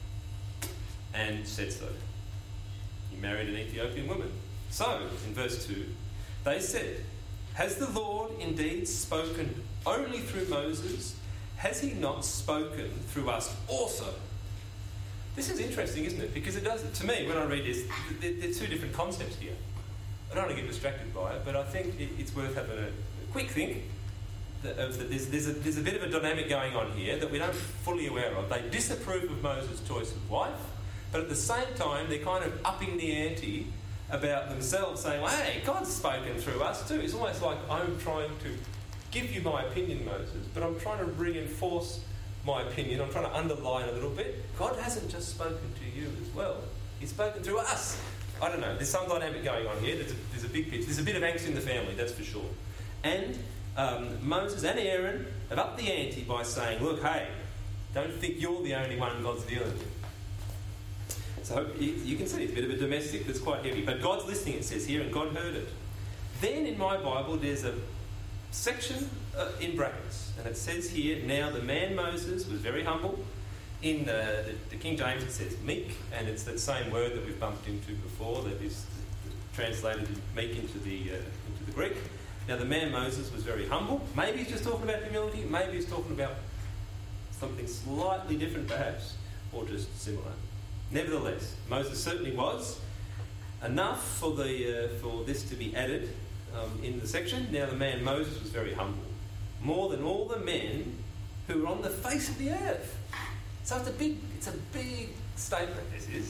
and said so. He married an Ethiopian woman. So, in verse two, they said, "Has the Lord indeed spoken only through Moses? Has he not spoken through us also?" This is interesting, isn't it? Because it does, to me, when I read this, there, there are two different concepts here. I don't want to get distracted by it, but I think it, it's worth having a, a quick think that, of that there's, there's, a, there's a bit of a dynamic going on here that we don't fully aware of. They disapprove of Moses' choice of wife, but at the same time, they're kind of upping the ante about themselves, saying, well, hey, God's spoken through us too. It's almost like I'm trying to give you my opinion, Moses, but I'm trying to reinforce my opinion. I'm trying to underline a little bit. God hasn't just spoken to you as well. He's spoken through us. I don't know. There's some dynamic going on here. There's a, there's a big picture. There's a bit of angst in the family, that's for sure. And um, Moses and Aaron have upped the ante by saying, look, hey, don't think you're the only one God's dealing with. So you, you can see it's a bit of a domestic that's quite heavy. But God's listening, it says here, and God heard it. Then in my Bible, there's a section uh, in brackets, and it says here, now the man Moses was very humble. In the, the, the King James it says meek, and it's that same word that we've bumped into before that is translated meek into the uh, into the Greek. Now the man Moses was very humble. Maybe he's just talking about humility, maybe he's talking about something slightly different perhaps, or just similar. Nevertheless, Moses certainly was enough for the uh, for this to be added um, in the section. Now the man Moses was very humble, more than all the men who were on the face of the earth. So it's a big, it's a big statement. This is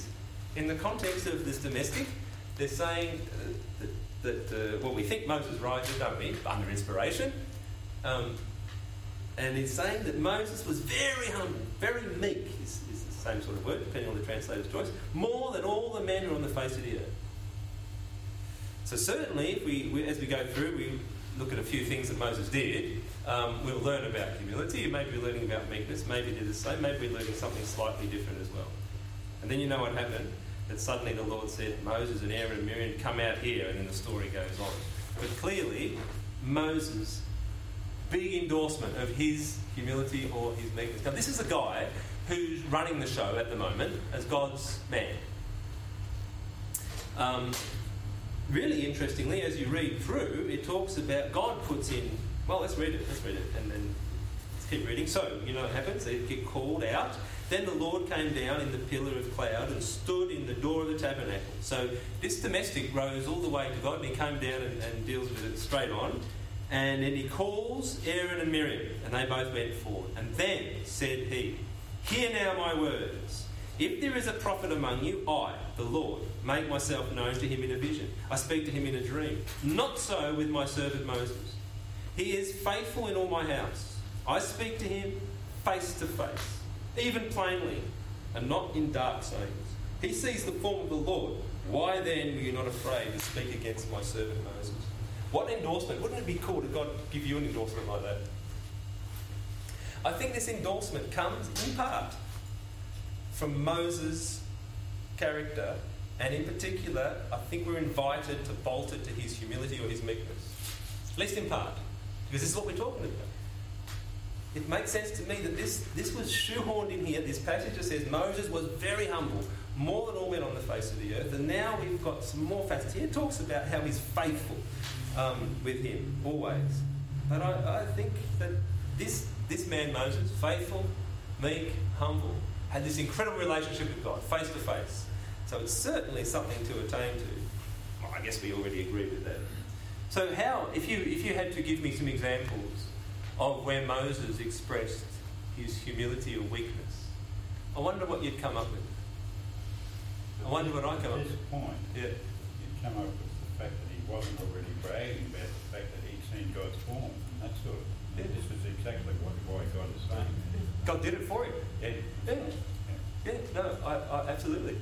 In the context of this domestic, they're saying uh, that, that uh, well, we think Moses writes it, don't we, under inspiration. Um, and he's saying that Moses was very humble, very meek, is, is the same sort of word, depending on the translator's choice, more than all the men who are on the face of the earth. So certainly, if we, we as we go through, we look at a few things that Moses did, um, we'll learn about humility, maybe we're learning about meekness, maybe they're the same, maybe we're learning something slightly different as well. And then you know what happened? That suddenly the Lord said, Moses and Aaron and Miriam, come out here, and then the story goes on. But clearly, Moses' big endorsement of his humility or his meekness. Now, this is a guy who's running the show at the moment as God's man. Um, really interestingly, as you read through, it talks about God puts in, well, let's read it, let's read it, and then let's keep reading. So, you know what happens? They get called out. Then the Lord came down in the pillar of cloud and stood in the door of the tabernacle. So this domestic rose all the way to God, and he came down and, and deals with it straight on. And then he calls Aaron and Miriam, and they both went forward. And then said he, hear now my words. If there is a prophet among you, I, the Lord, make myself known to him in a vision. I speak to him in a dream. Not so with my servant Moses. He is faithful in all my house. I speak to him face to face, even plainly, and not in dark sayings. He sees the form of the Lord. Why then were you not afraid to speak against my servant Moses? What endorsement? Wouldn't it be cool to God give you an endorsement like that? I think this endorsement comes in part from Moses' character, and in particular, I think we're invited to bolt it to his humility or his meekness. At least in part, because this is what we're talking about. It makes sense to me that this, this was shoehorned in here. This passage that says Moses was very humble, more than all men on the face of the earth. And now we've got some more facets here. It talks about how he's faithful um, with him, always. But I, I think that this, this man, Moses, faithful, meek, humble, had this incredible relationship with God, face to face. So it's certainly something to attain to. Well, I guess we already agree with that. So how, if you if you had to give me some examples of where Moses expressed his humility or weakness, I wonder what you'd come up with. I wonder what I come up with. At this point, yeah. you'd come up with the fact that he wasn't already bragging about the fact that he'd seen God's form and that sort of thing. Yeah. This was exactly what why God is saying. God did it for him. Yeah. Yeah. Yeah. No, I, I absolutely.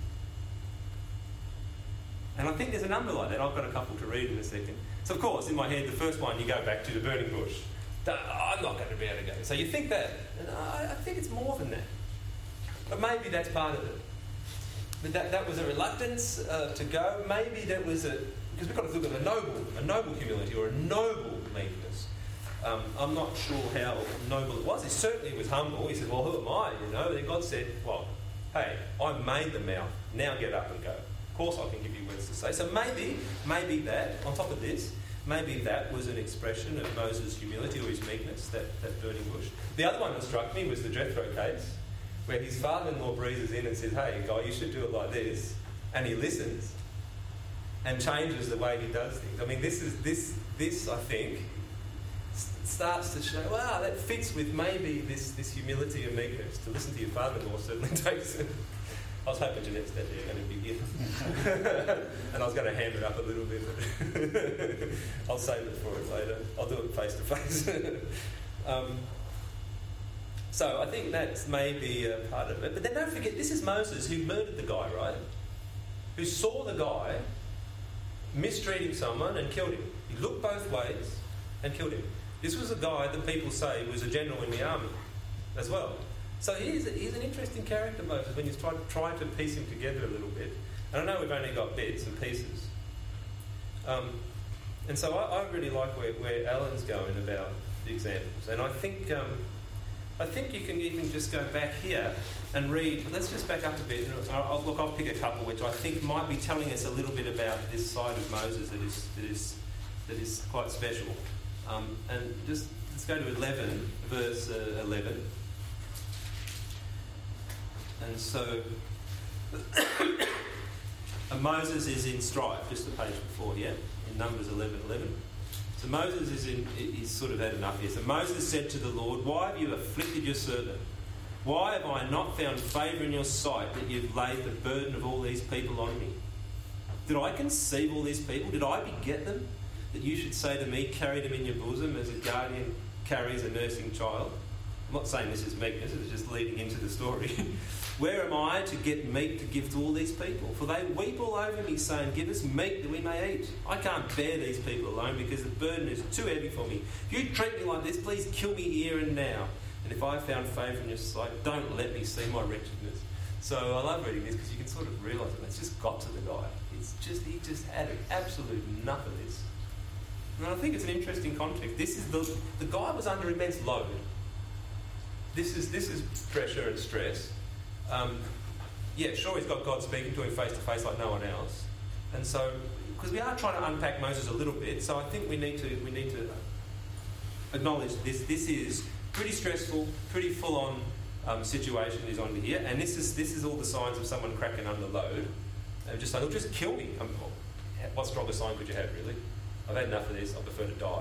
And I think there's a number like that. I've got a couple to read in a second. So, of course, in my head, the first one, you go back to the burning bush. I'm not going to be able to go. So you think that. And I, I think it's more than that. But maybe that's part of it. But that, that was a reluctance uh, to go. Maybe that was a... Because we've got to look at a noble, a noble humility or a noble meekness. Um, I'm not sure how noble it was. He certainly was humble. He said, well, who am I? You know, and then God said, well, hey, I made the mouth. Now get up and go. Of course I can give you words to say. So maybe, maybe that, on top of this, maybe that was an expression of Moses' humility or his meekness, that, that burning bush. The other one that struck me was the Jethro case, where his father-in-law breezes in and says, hey, guy, you should do it like this. And he listens and changes the way he does things. I mean, this is this, this I think, starts to show, wow, that fits with maybe this, this humility and meekness. To listen to your father-in-law certainly takes it. I was hoping Jeanette's that they're going to begin. And I was going to hand it up a little bit, but I'll save it for it later. I'll do it face to face. Um, so I think that's maybe a part of it. But then don't forget, this is Moses who murdered the guy, right? Who saw the guy mistreating someone and killed him. He looked both ways and killed him. This was a guy that people say was a general in the army as well. So he's, he's an interesting character, Moses, when you try, try to piece him together a little bit. And I know we've only got bits and pieces. Um, and so I, I really like where, where Alan's going about the examples. And I think um, I think you can even just go back here and read. Let's just back up a bit. I'll, I'll, look, I'll pick a couple which I think might be telling us a little bit about this side of Moses that is that is that is quite special. Um, and just let's go to eleven, verse uh, eleven. And so and Moses is in strife, just the page before here, in Numbers eleven eleven. So Moses is in, he's sort of had enough here. So Moses said to the Lord, why have you afflicted your servant? Why have I not found favour in your sight that you've laid the burden of all these people on me? Did I conceive all these people? Did I beget them? That you should say to me, carry them in your bosom as a guardian carries a nursing child? I'm not saying this is meekness, it's just leading into the story. Where am I to get meat to give to all these people? For they weep all over me, saying, give us meat that we may eat. I can't bear these people alone because the burden is too heavy for me. If you treat me like this, please kill me here and now. And if I have found favour in your sight, don't let me see my wretchedness. So I love reading this because you can sort of realise it. It's just got to the guy. It's just He just had an absolute enough of this. And I think it's an interesting context. This is the the guy was under immense load. This is this is pressure and stress. Um, yeah, sure, he's got God speaking to him face to face like no one else. And so, because we are trying to unpack Moses a little bit, so I think we need to we need to acknowledge this. This is pretty stressful, pretty full on um, situation is under here, and this is this is all the signs of someone cracking under load. And just like, oh, just kill me. Um, what stronger sign could you have, really? I've had enough of this. I prefer to die.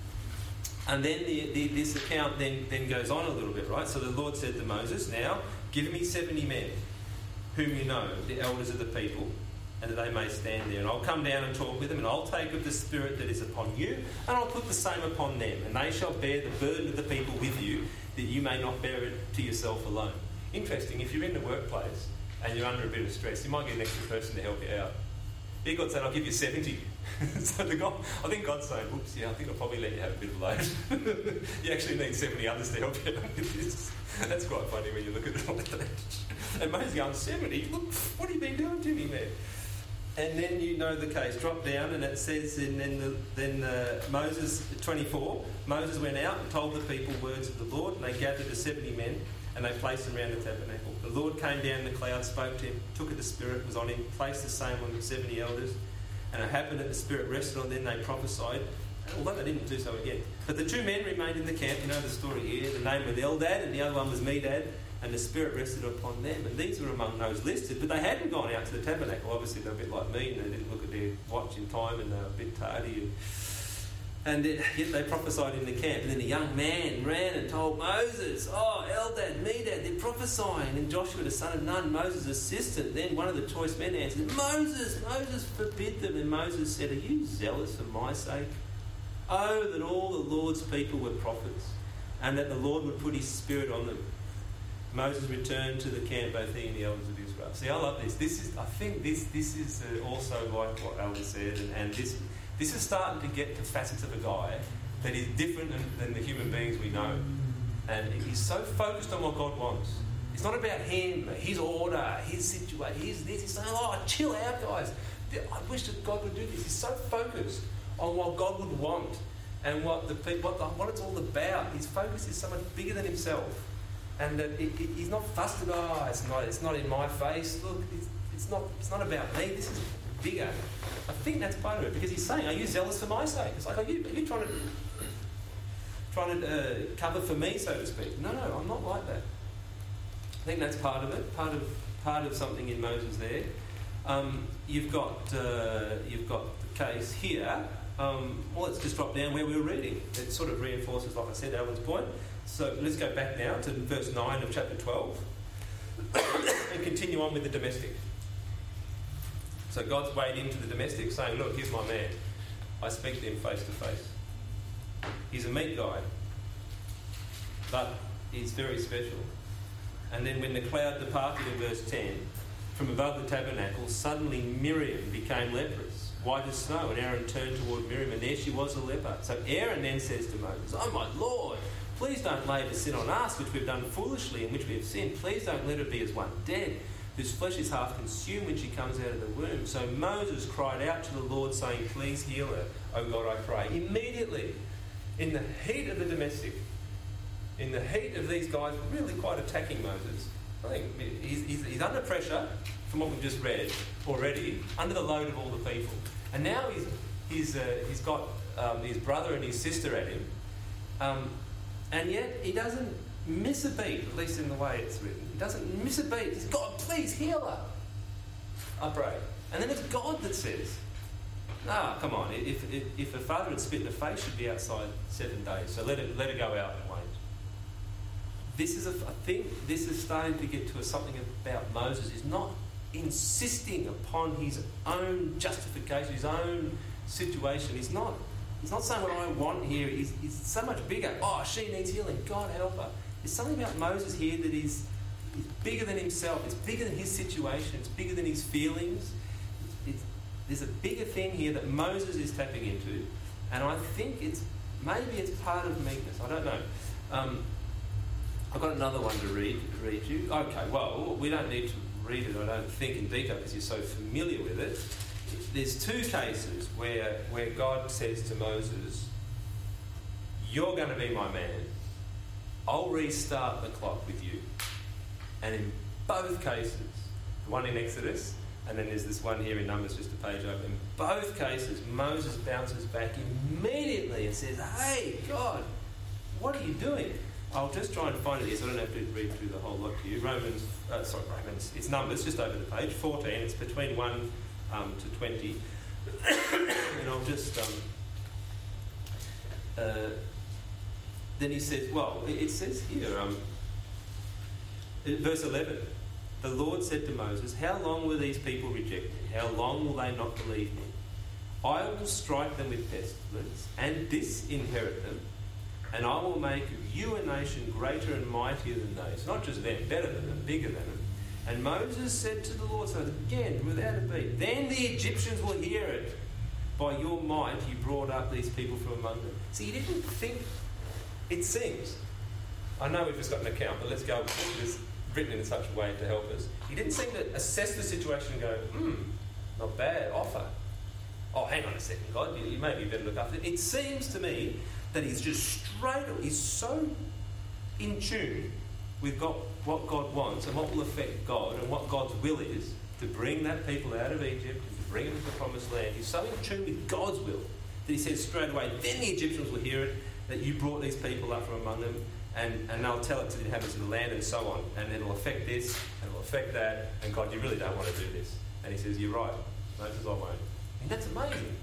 And then the, the, this account then, then goes on a little bit, right? So the Lord said to Moses, now give me seventy men whom you know, the elders of the people, and that they may stand there. And I'll come down and talk with them, and I'll take of the spirit that is upon you, and I'll put the same upon them. And they shall bear the burden of the people with you, that you may not bear it to yourself alone. Interesting, if you're in the workplace and you're under a bit of stress, you might get an extra person to help you out. Here God said, I'll give you seventy. So the God, I think God's saying, oops, yeah, I think I'll probably let you have a bit of load. You actually need seventy others to help you out with this. That's quite funny when you look at it like that. And Moses going, seventy? Look, what have you been doing to me, man? And then you know the case. Drop down, and it says, and then the, then uh, Moses, twenty-four, Moses went out and told the people words of the Lord, and they gathered the seventy men, and they placed them round the tabernacle. The Lord came down in the cloud, spoke to him, took of the Spirit, was on him, placed the same on the seventy elders. And it happened that the Spirit rested on them, they prophesied, although they didn't do so again. But the two men remained in the camp. You know the story here. The name was Eldad, and the other one was Medad, and the Spirit rested upon them. And these were among those listed, but they hadn't gone out to the tabernacle. Obviously, they're a bit like me, and they didn't look at their watch in time, and they were a bit tardy. And it, yet they prophesied in the camp. And then a young man ran and told Moses, oh, Eldad, Medad, they're prophesying. And Joshua, the son of Nun, Moses' assistant, then one of the choice men answered, Moses, Moses, forbid them. And Moses said, are you zealous for my sake? Oh, that all the Lord's people were prophets, and that the Lord would put his Spirit on them. Moses returned to the camp, both he and the elders of Israel. See, I love this. This is, I think this this is uh, also like what Elder said, and, and this this is starting to get to facets of a guy that is different than, than the human beings we know. And he's so focused on what God wants. It's not about him, his order, his situation, his this. He's saying, oh, chill out, guys. I wish that God would do this. He's so focused on what God would want and what the what, the, what it's all about. His focus is so much bigger than himself. And that it, it, he's not fussed about, oh, it's not, it's not in my face. Look, it's, it's not, it's not about me. This is bigger. I think that's part of it, because he's saying, "Are you zealous for my sake?" It's like, "Are you, are you trying to, trying to uh, cover for me, so to speak?" No, no, I'm not like that. I think that's part of it. Part of part of something in Moses there. Um, you've got uh, you've got the case here. Um, well, let's just drop down where we were reading. It sort of reinforces, like I said, Alan's point. So let's go back now to verse nine of chapter twelve and continue on with the domestic. So God's weighed into the domestic, saying, "Look, here's my man. I speak to him face to face. He's a meat guy, but he's very special." And then when the cloud departed in verse ten, from above the tabernacle, suddenly Miriam became leprous, white as snow, and Aaron turned toward Miriam, and there she was, a leper. So Aaron then says to Moses, "Oh my Lord, please don't lay the sin on us, which we've done foolishly and which we have sinned. Please don't let her be as one dead, whose flesh is half consumed when she comes out of the womb." So Moses cried out to the Lord, saying, "Please heal her, O God, I pray." Immediately, in the heat of the domestic, in the heat of these guys really quite attacking Moses, I think he's, he's, he's under pressure from what we've just read already, under the load of all the people. And now he's, he's, uh, he's got um, his brother and his sister at him. Um, and yet he doesn't miss a beat, at least in the way it's written. He doesn't miss a beat. He's, "God, please heal her, I pray." And then it's God that says, "Ah, come on, if, if, if a father had spit in the face, she'd be outside seven days. So let her, let her go out and wait." this is a, I think this is starting to get to a, something about Moses. He's not insisting upon his own justification, his own situation. He's not, he's not saying what I want here. He's, he's so much bigger. Oh, she needs healing. God help her. There's something about Moses here that is, is bigger than himself. It's bigger than his situation. It's bigger than his feelings. It's, it's, there's a bigger thing here that Moses is tapping into. And I think it's, maybe it's part of meekness. I don't know. Um, I've got another one to read, read you. Okay, well, we don't need to read it, I don't think, in detail because you're so familiar with it. There's two cases where, where God says to Moses, you're going to be my man. I'll restart the clock with you. And in both cases, the one in Exodus, and then there's this one here in Numbers just a page over. In both cases, Moses bounces back immediately and says, hey, God, what are you doing? I'll just try and find it here so I don't have to read through the whole lot to you. Romans, uh, sorry, Romans, it's Numbers, just over the page, fourteen. It's between one um, to twenty. And I'll just... Um, uh, then he says, well, it, it says here, um, in verse eleven, the Lord said to Moses, how long will these people reject me? How long will they not believe me? I will strike them with pestilence and disinherit them, and I will make you a nation greater and mightier than they. It's not just them, better than them, bigger than them. And Moses said to the Lord, so again, without a beat, then the Egyptians will hear it. By your might you brought up these people from among them. See, he didn't think, it seems, I know we've just got an account, but let's go with it. It's written in such a way to help us. He didn't seem to assess the situation and go, hmm, not bad, offer. Oh, hang on a second, God, you, you maybe better look after it. It seems to me that he's just straight, he's so in tune with God, what God wants and what will affect God and what God's will is to bring that people out of Egypt and to bring them to the promised land. He's so in tune with God's will that he says straight away, then the Egyptians will hear it, that you brought these people up from among them, and, and they'll tell it to the inhabitants of the land and so on, and it'll affect this, and it'll affect that, and God, you really don't want to do this. And he says, you're right, Moses, I won't. And that's amazing.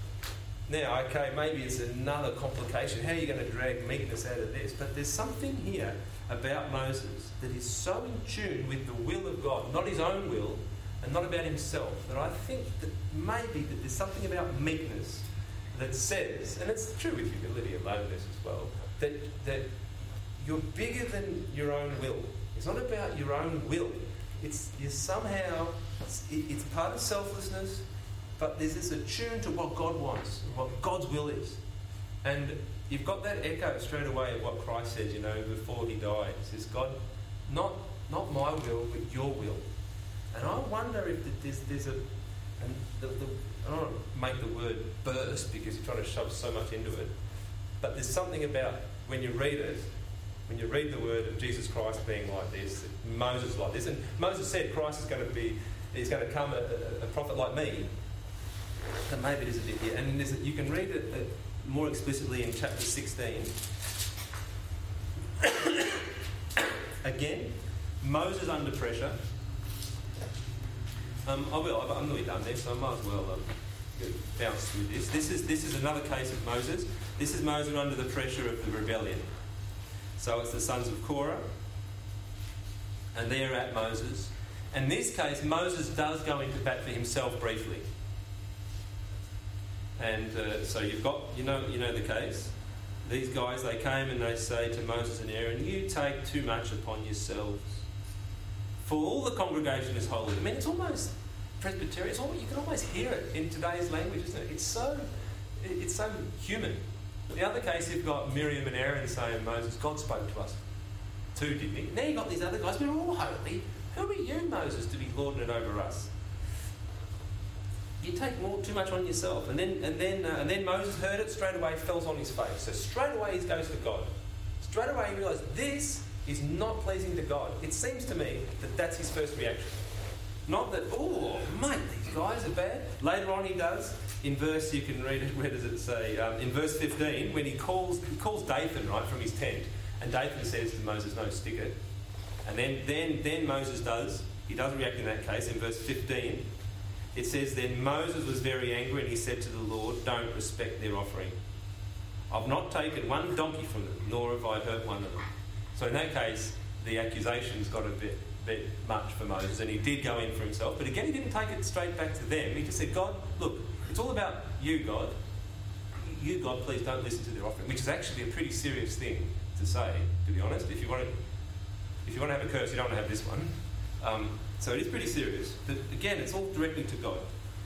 Now, okay, maybe it's another complication. How are you going to drag meekness out of this? But there's something here about Moses that is so in tune with the will of God, not his own will, and not about himself, that I think that maybe that there's something about meekness that says, and it's true with humility and lowliness as well, that, that you're bigger than your own will. It's not about your own will. It's you're somehow, it's, it's part of selflessness, but there's this attune to what God wants, what God's will is. And you've got that echo straight away of what Christ said, you know, before he died. He says, God, not not my will, but your will. And I wonder if there's, there's a... And the, the, I don't want to make the word burst because you're trying to shove so much into it. But there's something about when you read it, when you read the word of Jesus Christ being like this, Moses like this. And Moses said Christ is going to be, he's going to come a, a, a prophet like me. And maybe it is a bit here. And there's, you can read it uh, more explicitly in chapter sixteen. Again, Moses under pressure. Um, I will. I'm nearly done there, so I might as well um, bounce through this. This is this is another case of Moses. This is Moses under the pressure of the rebellion. So it's the sons of Korah, and they're at Moses. In this case, Moses does go into bat for himself briefly. And uh, so you've got, you know, you know the case. These guys, they came and they say to Moses and Aaron, you take too much upon yourselves. For all the congregation is holy. I mean, it's almost Presbyterian. It's almost, you can almost hear it in today's language, isn't it? It's so, it's so human. The other case, you've got Miriam and Aaron saying, Moses, God spoke to us too, didn't he? Now you've got these other guys, we're all holy. Who are you, Moses, to be lording it over us? You take more, too much on yourself. And then and then, uh, and then Moses heard it, straight away falls on his face. So straight away he goes to God. Straight away he realised, this is not pleasing to God. It seems to me that that's his first reaction. Not that, oh, mate, these guys are bad. Later on he does. In verse, you can read it, where does it say? Um, in verse fifteen, when he calls he calls Dathan, right, from his tent. And Dathan says to Moses, no, stick it. And then, then, then Moses does. He does react in that case. In verse fifteen, it says, then Moses was very angry and he said to the Lord, don't respect their offering. I've not taken one donkey from them, nor have I hurt one of them. So in that case, the accusations got a bit, bit much for Moses, and he did go in for himself. But again, he didn't take it straight back to them. He just said, God, look, it's all about you, God. You, God, please don't listen to their offering, which is actually a pretty serious thing to say, to be honest. If you want to, if you want to have a curse, you don't want to have this one. Um, so it is pretty serious. But again, it's all directly to God.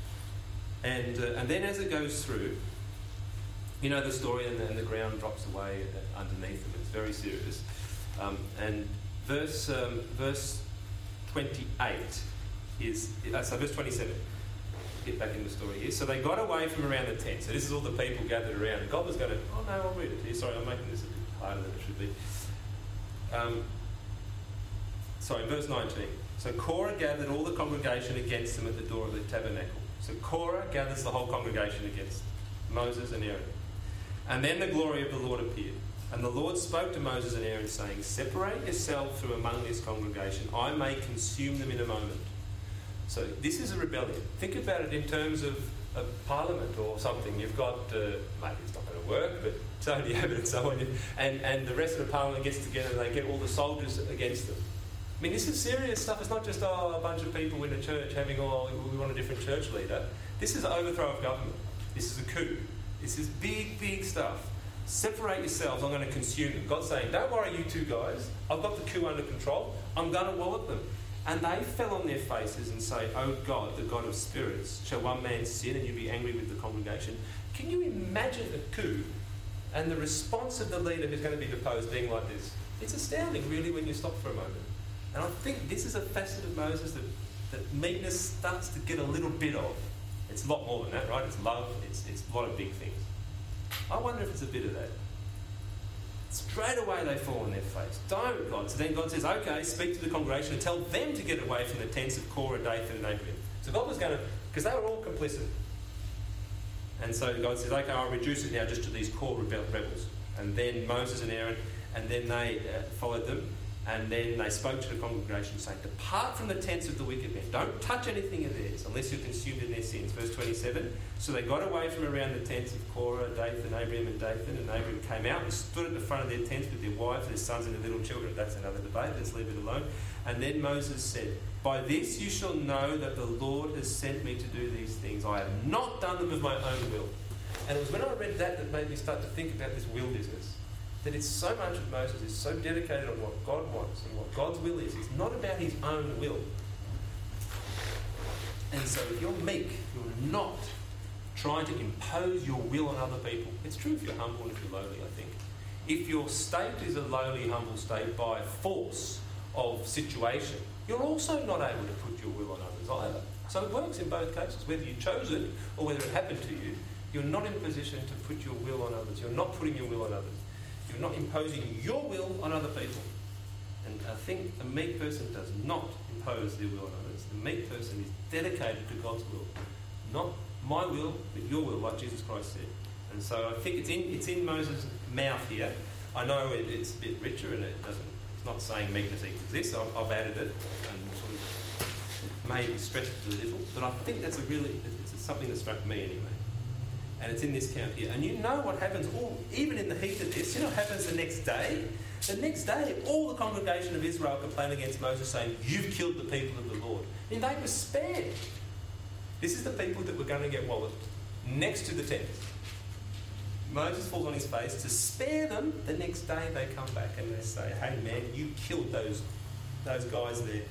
And uh, and then as it goes through, you know the story, and the, and the ground drops away underneath them. It's very serious. Um, and verse um, verse twenty-eight is uh, so verse twenty-seven. Get back in the story here. So they got away from around the tent. So this is all the people gathered around. And God was going to, oh no, I'll read it here. Sorry, I'm making this a bit harder than it should be. Um, sorry, verse nineteen. So Korah gathered all the congregation against them at the door of the tabernacle. So Korah gathers the whole congregation against Moses and Aaron. And then the glory of the Lord appeared. And the Lord spoke to Moses and Aaron, saying, separate yourself from among this congregation. I may consume them in a moment. So this is a rebellion. Think about it in terms of, of Parliament or something. You've got, uh, maybe it's not going to work, but Tony Abbott and so on, and, and the rest of the Parliament gets together and they get all the soldiers against them. I mean, this is serious stuff. It's not just, oh, a bunch of people in a church having, oh, we want a different church leader. This is an overthrow of government. This is a coup. This is big, big stuff. Separate yourselves. I'm going to consume them. God's saying, don't worry, you two guys. I've got the coup under control. I'm going to wallop them. And they fell on their faces and say, oh God, the God of spirits, shall one man sin and you be angry with the congregation? Can you imagine a coup and the response of the leader who's going to be deposed being like this? It's astounding, really, when you stop for a moment. And I think this is a facet of Moses that, that meekness starts to get a little bit of. It's a lot more than that, right? It's love. It's, it's a lot of big things. I wonder if it's a bit of that. Straight away they fall on their face. Don't, God. So then God says, okay, speak to the congregation and tell them to get away from the tents of Korah, Dathan and Abiram. So God was going to, because they were all complicit. And so God says, okay, I'll reduce it now just to these core rebels. And then Moses and Aaron, and then they uh, followed them. And then they spoke to the congregation saying, depart from the tents of the wicked men. Don't touch anything of theirs unless you're consumed in their sins. Verse twenty-seven. So they got away from around the tents of Korah, Dathan, Abiram and Dathan. And Abiram came out and stood at the front of their tents with their wives, their sons and their little children. That's another debate. Let's leave it alone. And then Moses said, by this you shall know that the Lord has sent me to do these things. I have not done them of my own will. And it was when I read that that made me start to think about this will business. That it's so much of Moses is so dedicated on what God wants and what God's will is. It's not about his own will. And so if you're meek, you're not trying to impose your will on other people. It's true if you're humble and if you're lowly, I think. If your state is a lowly, humble state by force of situation, you're also not able to put your will on others either. So it works in both cases. Whether you chose it or whether it happened to you, you're not in a position to put your will on others. You're not putting your will on others. You're not imposing your will on other people. And I think a meek person does not impose their will on others. The meek person is dedicated to God's will. Not my will, but your will, like Jesus Christ said. And so I think it's in it's in Moses' mouth here. I know it, it's a bit richer and it doesn't, it's not saying meekness equals this. I've, I've added it and sort of maybe stretched it a little. But I think that's a really, it's something that struck me anyway. And it's in this count here. And you know what happens, all, even in the heat of this, you know what happens the next day? The next day, all the congregation of Israel complained against Moses, saying, you've killed the people of the Lord. And they were spared. This is the people that were going to get walloped next to the tent. Moses falls on his face to spare them. The next day they come back and they say, hey man, you killed those, those guys there.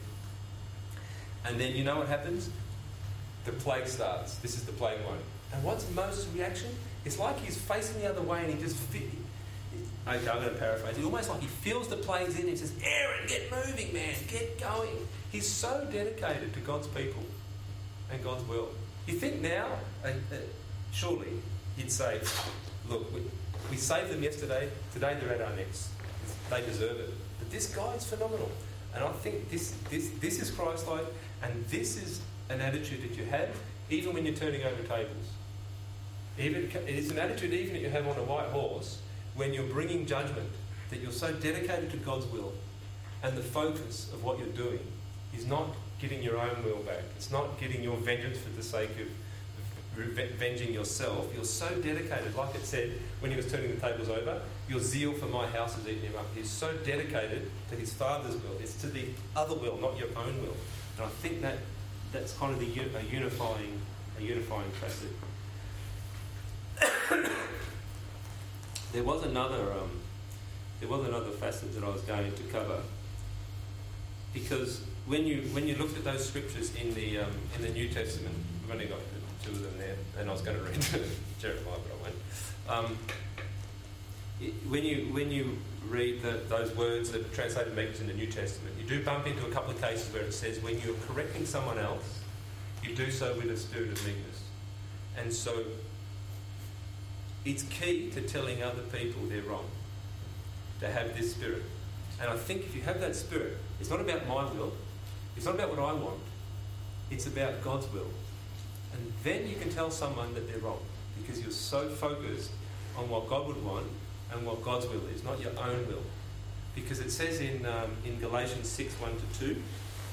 And then you know what happens? The plague starts. This is the plague one. And what's Moses' reaction? It's like he's facing the other way and he just... Fit, okay, I'm going to paraphrase. It's almost like he feels the plagues in and he says, Aaron, get moving, man, get going. He's so dedicated to God's people and God's will. You think now, uh, uh, surely, he'd say, look, we, we saved them yesterday, today they're at our necks. They deserve it. But this guy's phenomenal. And I think this, this, this is Christ-like, and this is an attitude that you have even when you're turning over tables. Even, it's an attitude even that you have on a white horse when you're bringing judgment, that you're so dedicated to God's will, and the focus of what you're doing is not getting your own will back. It's not getting your vengeance for the sake of revenging yourself. You're so dedicated, like it said when he was turning the tables over, your zeal for my house has eaten him up. He's so dedicated to his Father's will. It's to the other will, not your own will. And I think that that's kind of the a unifying, a unifying facet. There was another, um, there was another facet that I was going to cover, because when you when you looked at those scriptures in the um, in the New Testament, we've only got two of them there, and I was going to read Jeremiah, but I won't. Um, it, when you when you read the, those words that are translated meekness in the New Testament, you do bump into a couple of cases where it says when you're correcting someone else, you do so with a spirit of meekness, and so it's key to telling other people they're wrong, to have this spirit. And I think if you have that spirit, it's not about my will, it's not about what I want, it's about God's will. And then you can tell someone that they're wrong, because you're so focused on what God would want and what God's will is, not your own will. Because it says in um, in Galatians six, one to two,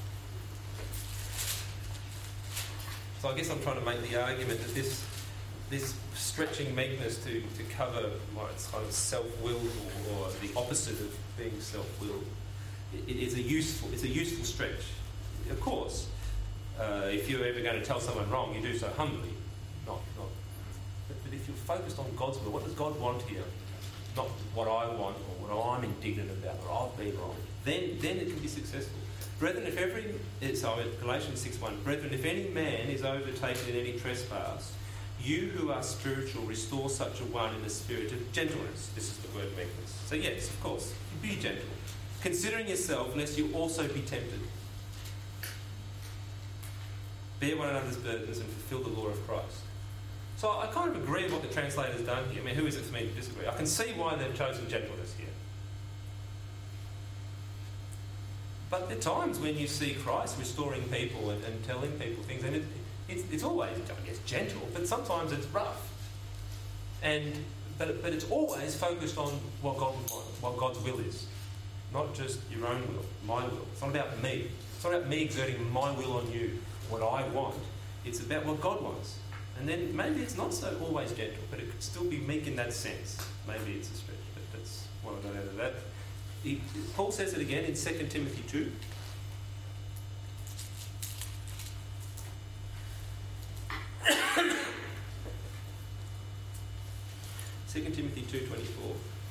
so I guess I'm trying to make the argument that this this stretching meekness to, to cover what's kind of self-willed or, or the opposite of being self-willed, it, it is a useful it's a useful stretch. Of course, uh, if you're ever going to tell someone wrong, you do so humbly, not not. But, but if you're focused on God's will, what does God want here? Not what I want or what I'm indignant about or I've been wrong. Then then it can be successful. Brethren, if every so Galatians six one, brethren, if any man is overtaken in any trespass, you who are spiritual, restore such a one in the spirit of gentleness. This is the word meekness. So yes, of course, be gentle, considering yourself, lest you also be tempted. Bear one another's burdens and fulfill the law of Christ. So I kind of agree with what the translator's done here. I mean, who is it for me to disagree? I can see why they've chosen gentleness here. But there are times when you see Christ restoring people and, and telling people things, and it, It's, it's always, I guess, gentle, but sometimes it's rough. And but but it's always focused on what God would want, what God's will is, not just your own will, my will. It's not about me. It's not about me exerting my will on you, what I want. It's about what God wants. And then maybe it's not so always gentle, but it could still be meek in that sense. Maybe it's a stretch, but that's what I got out of that. He, Paul says it again in Second Timothy two. Second Timothy two twenty-four.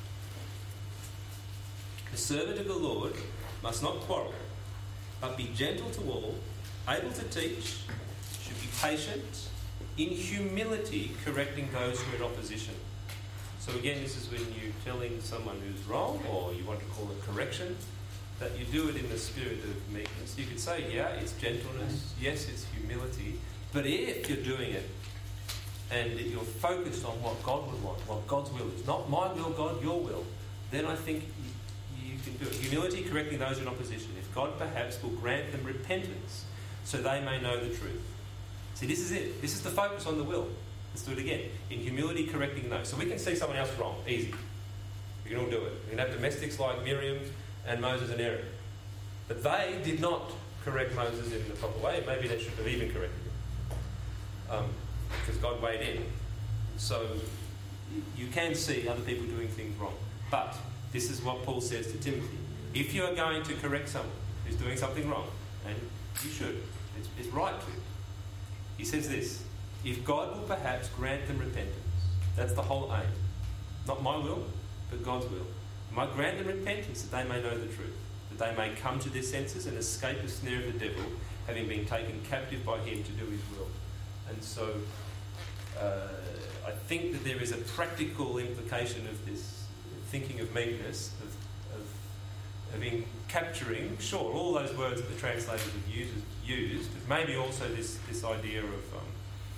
The servant of the Lord must not quarrel, but be gentle to all, able to teach, should be patient, in humility correcting those who are in opposition. So again, this is when you're telling someone who's wrong, or you want to call it correction, that you do it in the spirit of meekness. You could say, yeah, it's gentleness, yes, it's humility, but if you're doing it and you're focused on what God would want, what God's will is, not my will, God, your will, then I think you, you can do it. Humility correcting those in opposition. If God perhaps will grant them repentance so they may know the truth. See, this is it. This is the focus on the will. Let's do it again. In humility correcting those. So we can see someone else wrong. Easy. We can all do it. We can have domestics like Miriam and Moses and Aaron. But they did not correct Moses in the proper way. Maybe they should have even corrected him. Um, because God weighed in. So you can see other people doing things wrong. But this is what Paul says to Timothy. If you are going to correct someone who's doing something wrong, and you should, it's, it's right to, he says this, if God will perhaps grant them repentance, that's the whole aim. Not my will, but God's will. Might grant them repentance that they may know the truth, that they may come to their senses and escape the snare of the devil, having been taken captive by him to do his will. And so uh, I think that there is a practical implication of this thinking of meekness, of, of, of in capturing, sure, all those words that the translators have used, used but maybe also this, this idea of um,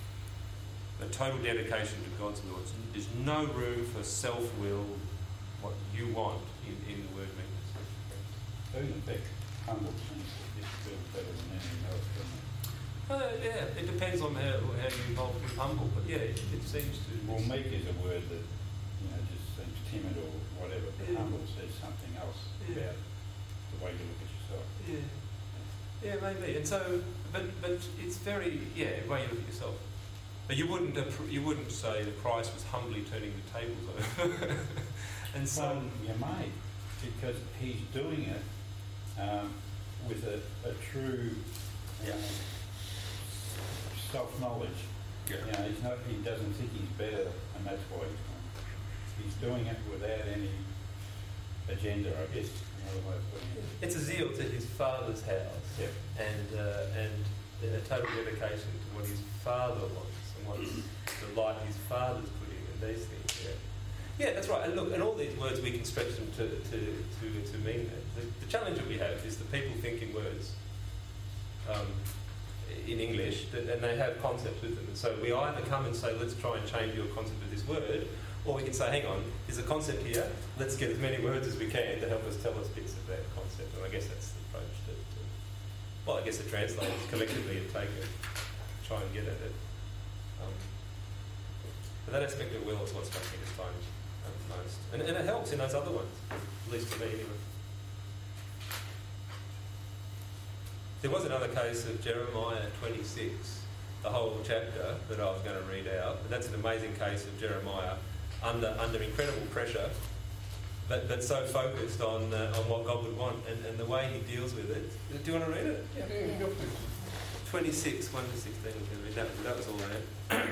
a total dedication to God's will. It's, there's no room for self-will, what you want in, in the word meekness. So in effect, humble seems to feel better than anything else, doesn't it? Uh, yeah, it depends on how, how you involve with humble, but yeah, it, it seems to... Well, meek is a word that, you know, just seems timid or whatever, but yeah. humble says something else yeah. about the way you look at yourself. Yeah, yeah, maybe. And so, but but it's very, yeah, the way you look at yourself. But you wouldn't appro- you wouldn't say that Christ was humbly turning the tables over. And so Well, you may, because he's doing it um, with a, a true Yeah. um, self-knowledge. Yeah. You know, he's not, he doesn't think he's better, and that's why he's doing it. He's doing it without any agenda, I guess, another way of putting it. it's a zeal to his Father's house, Yep. and uh, and a total dedication to what his Father wants and what the light his Father's putting in these things. Yeah. Yeah, that's right. And look, and all these words we can stretch them to to to, to mean that. The, the challenge that we have is that people think in words. Um, in English, that, and they have concepts with them. And so we either come and say, let's try and change your concept of this word, or we can say, hang on, there's a concept here, let's get as many words as we can to help us tell us bits of that concept. And I guess that's the approach that, uh, well, I guess the translators collectively have taken, try and get at it. Um, but that aspect of will is what struck me this time uh, most. And, and it helps in those other ones, at least for me anyway. There was another case of Jeremiah twenty-six, the whole chapter that I was going to read out. But that's an amazing case of Jeremiah under under incredible pressure, but, but so focused on uh, on what God would want and, and the way he deals with it. Do you want to read it? Yeah, yeah, go for it. twenty-six, one to sixteen. That, that was all I had.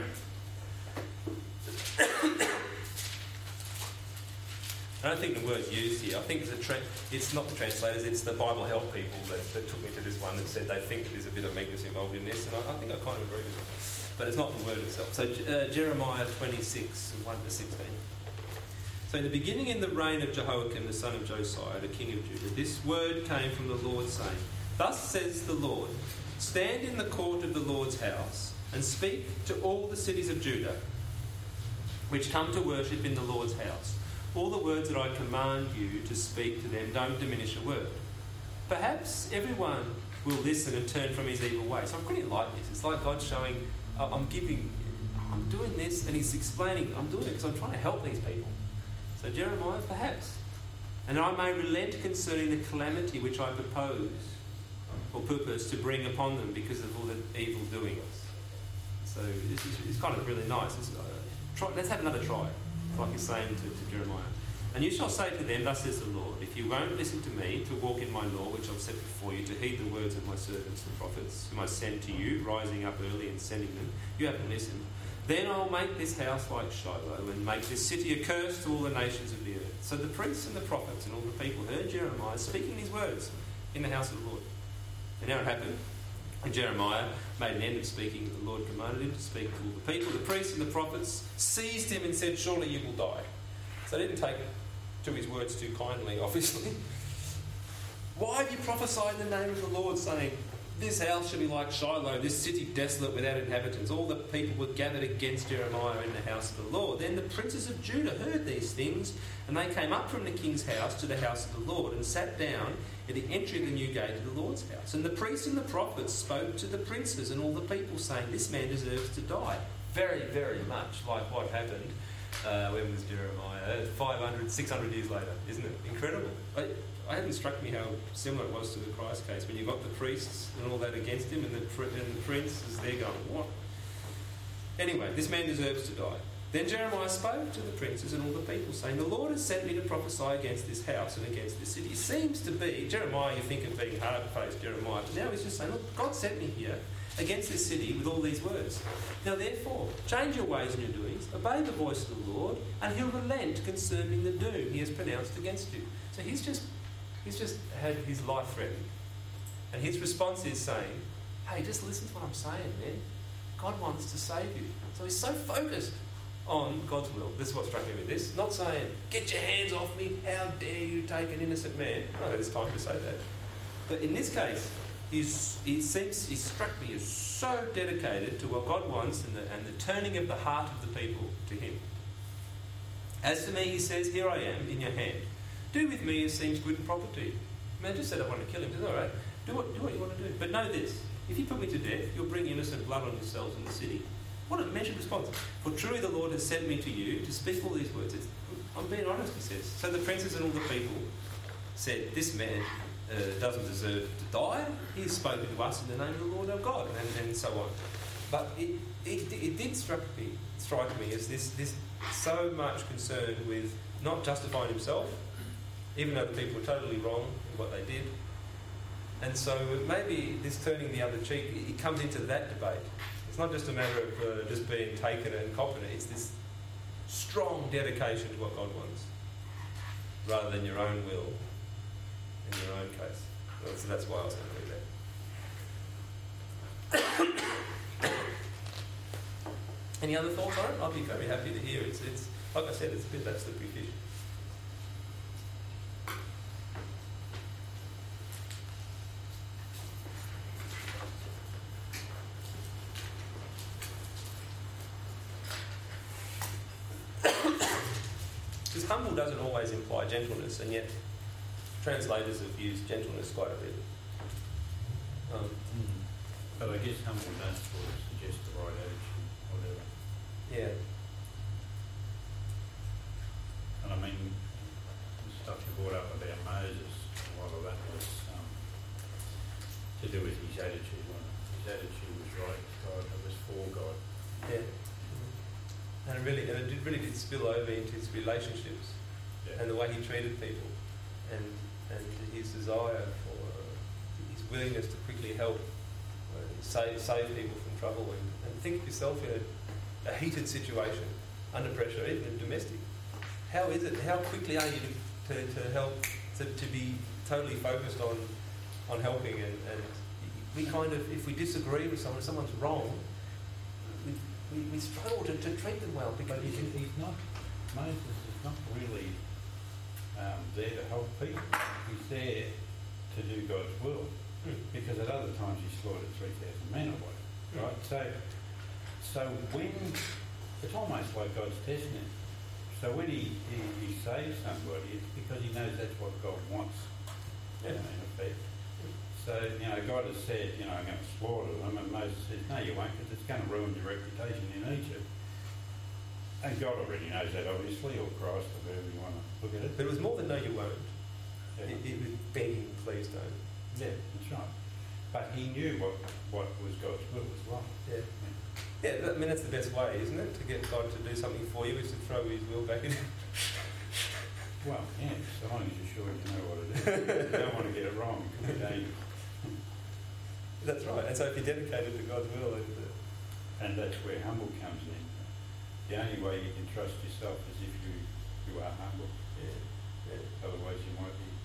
I don't think the word's used here. I think it's, a tra- it's not the translators, it's the Bible Help people that, that took me to this one and said they think there's a bit of meekness involved in this, and I, I think I kind of agree with it. But it's not the word itself. So uh, Jeremiah twenty-six, one to sixteen. So in the beginning in the reign of Jehoiakim, the son of Josiah, the king of Judah, this word came from the Lord, saying, Thus says the Lord, stand in the court of the Lord's house and speak to all the cities of Judah, which come to worship in the Lord's house. All the words that I command you to speak to them, don't diminish a word. Perhaps everyone will listen and turn from his evil ways. So I really like this. It's like God showing, I'm giving, I'm doing this, and he's explaining, I'm doing it because I'm trying to help these people. So Jeremiah, perhaps. And I may relent concerning the calamity which I propose or purpose to bring upon them because of all the evil doings. So this is it's kind of really nice. It's, uh, try, let's have another try, like he's saying to, to Jeremiah. And you shall say to them, Thus says the Lord, if you won't listen to me, to walk in my law, which I've set before you, to heed the words of my servants, the prophets, whom I send to you, rising up early and sending them, you haven't listened, then I'll make this house like Shiloh, and make this city a curse to all the nations of the earth. So the priests and the prophets and all the people heard Jeremiah speaking these words in the house of the Lord. And now it happened, and Jeremiah made an end of speaking. The Lord commanded him to speak to all the people. The priests and the prophets seized him and said, Surely you will die. So they didn't take to his words too kindly, obviously. Why have you prophesied in the name of the Lord, saying, This house shall be like Shiloh, this city desolate without inhabitants? All the people were gathered against Jeremiah in the house of the Lord. Then the princes of Judah heard these things, and they came up from the king's house to the house of the Lord, and sat down at the entry of the new gate of the Lord's house. And the priests and the prophets spoke to the princes and all the people, saying, This man deserves to die. Very, very much like what happened, uh, when was Jeremiah? five hundred, six hundred years later, isn't it? Incredible. I, it hadn't struck me how similar it was to the Christ case, when you got the priests and all that against him, and the, and the prince is there going, what? Anyway, this man deserves to die. Then Jeremiah spoke to the princes and all the people, saying, The Lord has sent me to prophesy against this house and against this city. It seems to be, Jeremiah, you think of being hard-faced Jeremiah, but now he's just saying, Look, God sent me here against this city with all these words. Now therefore, change your ways and your doings, obey the voice of the Lord, and he'll relent concerning the doom he has pronounced against you. So he's just he's just had his life threatened. And his response is saying, Hey, just listen to what I'm saying, man. God wants to save you. So he's so focused on God's will. This is what struck me with this. Not saying, Get your hands off me, how dare you take an innocent man. No, there's time to say that. But in this case, He's, he seems, he struck me as so dedicated to what God wants and the, and the turning of the heart of the people to him. As for me, he says, Here I am in your hand. Do with me as seems good and proper to you. Man just said I want to kill him. He said, All right, do what, do what you want to do. But know this, if you put me to death, you'll bring innocent blood on yourselves in the city. What a measured response. For truly the Lord has sent me to you to speak all these words. It's, I'm being honest, he says. So the princes and all the people said, This man Uh, doesn't deserve to die. He has spoken to us in the name of the Lord our God, and, and so on. but it, it, it did strike me, strike me as this, this so much concern with not justifying himself, even though the people were totally wrong in what they did. And so maybe this turning the other cheek, it comes into that debate. It's not just a matter of uh, just being taken and confident, it's this strong dedication to what God wants, rather than your own will in your own case. So that's why I was going to read that. Any other thoughts on it? I'll be very happy to hear. It's, it's like I said, it's a bit that slippery fish. Because humble doesn't always imply gentleness, and yet translators have used gentleness quite a bit. Um, Mm. But I guess humble does sort of suggest the right attitude, whatever. yeah. And I mean, the stuff you brought up about Moses, a lot of that was um, to do with his attitude. Wasn't it? His attitude was right with God, it was for God. Yeah. And it really, and it did, really did spill over into his relationships Yeah. and the way he treated people, and and his desire for uh, his willingness to quickly help uh, save save people from trouble. And, and think of yourself in a, a heated situation, under pressure, even domestic. How is it? How quickly are you to, to, to help to, to be totally focused on on helping? And, and we kind of, if we disagree with someone, someone's wrong. We, We, we struggle to, to treat them well because But he's, he's not, Moses is not really um, there to help people. He's there to do God's will. Mm. Because at other times he slaughtered three thousand men or whatever, Mm. right? So, so when, it's almost like God's testing him. So when he, he, he saves somebody, it's because he knows that's what God wants, Yeah. you know, in effect. So, you know, God has said, you know, I'm going to slaughter them, and Moses says, no, you won't, because it's going to ruin your reputation in Egypt. And God already knows that, obviously, or Christ, or whoever you want to look at it. but it was more than no, you won't. Yeah, It, it was begging, please don't. yeah, that's right. But he knew what, what was God's will as well. Yeah. Yeah, that, I mean, that's the best way, isn't it? To get God to do something for you is to throw his will back in. Well, yeah, so long as you're sure you know what it is. You don't want to get it wrong, it could be dangerous. That's right. And so if you're dedicated to God's will, and, uh, And that's where humble comes in. The only way you can trust yourself is if you, you are humble. yeah, yeah, Otherwise you might be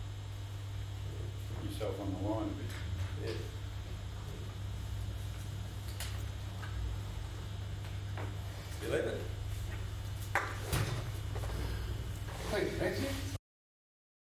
putting yourself on the line a bit. yeah. You leave it?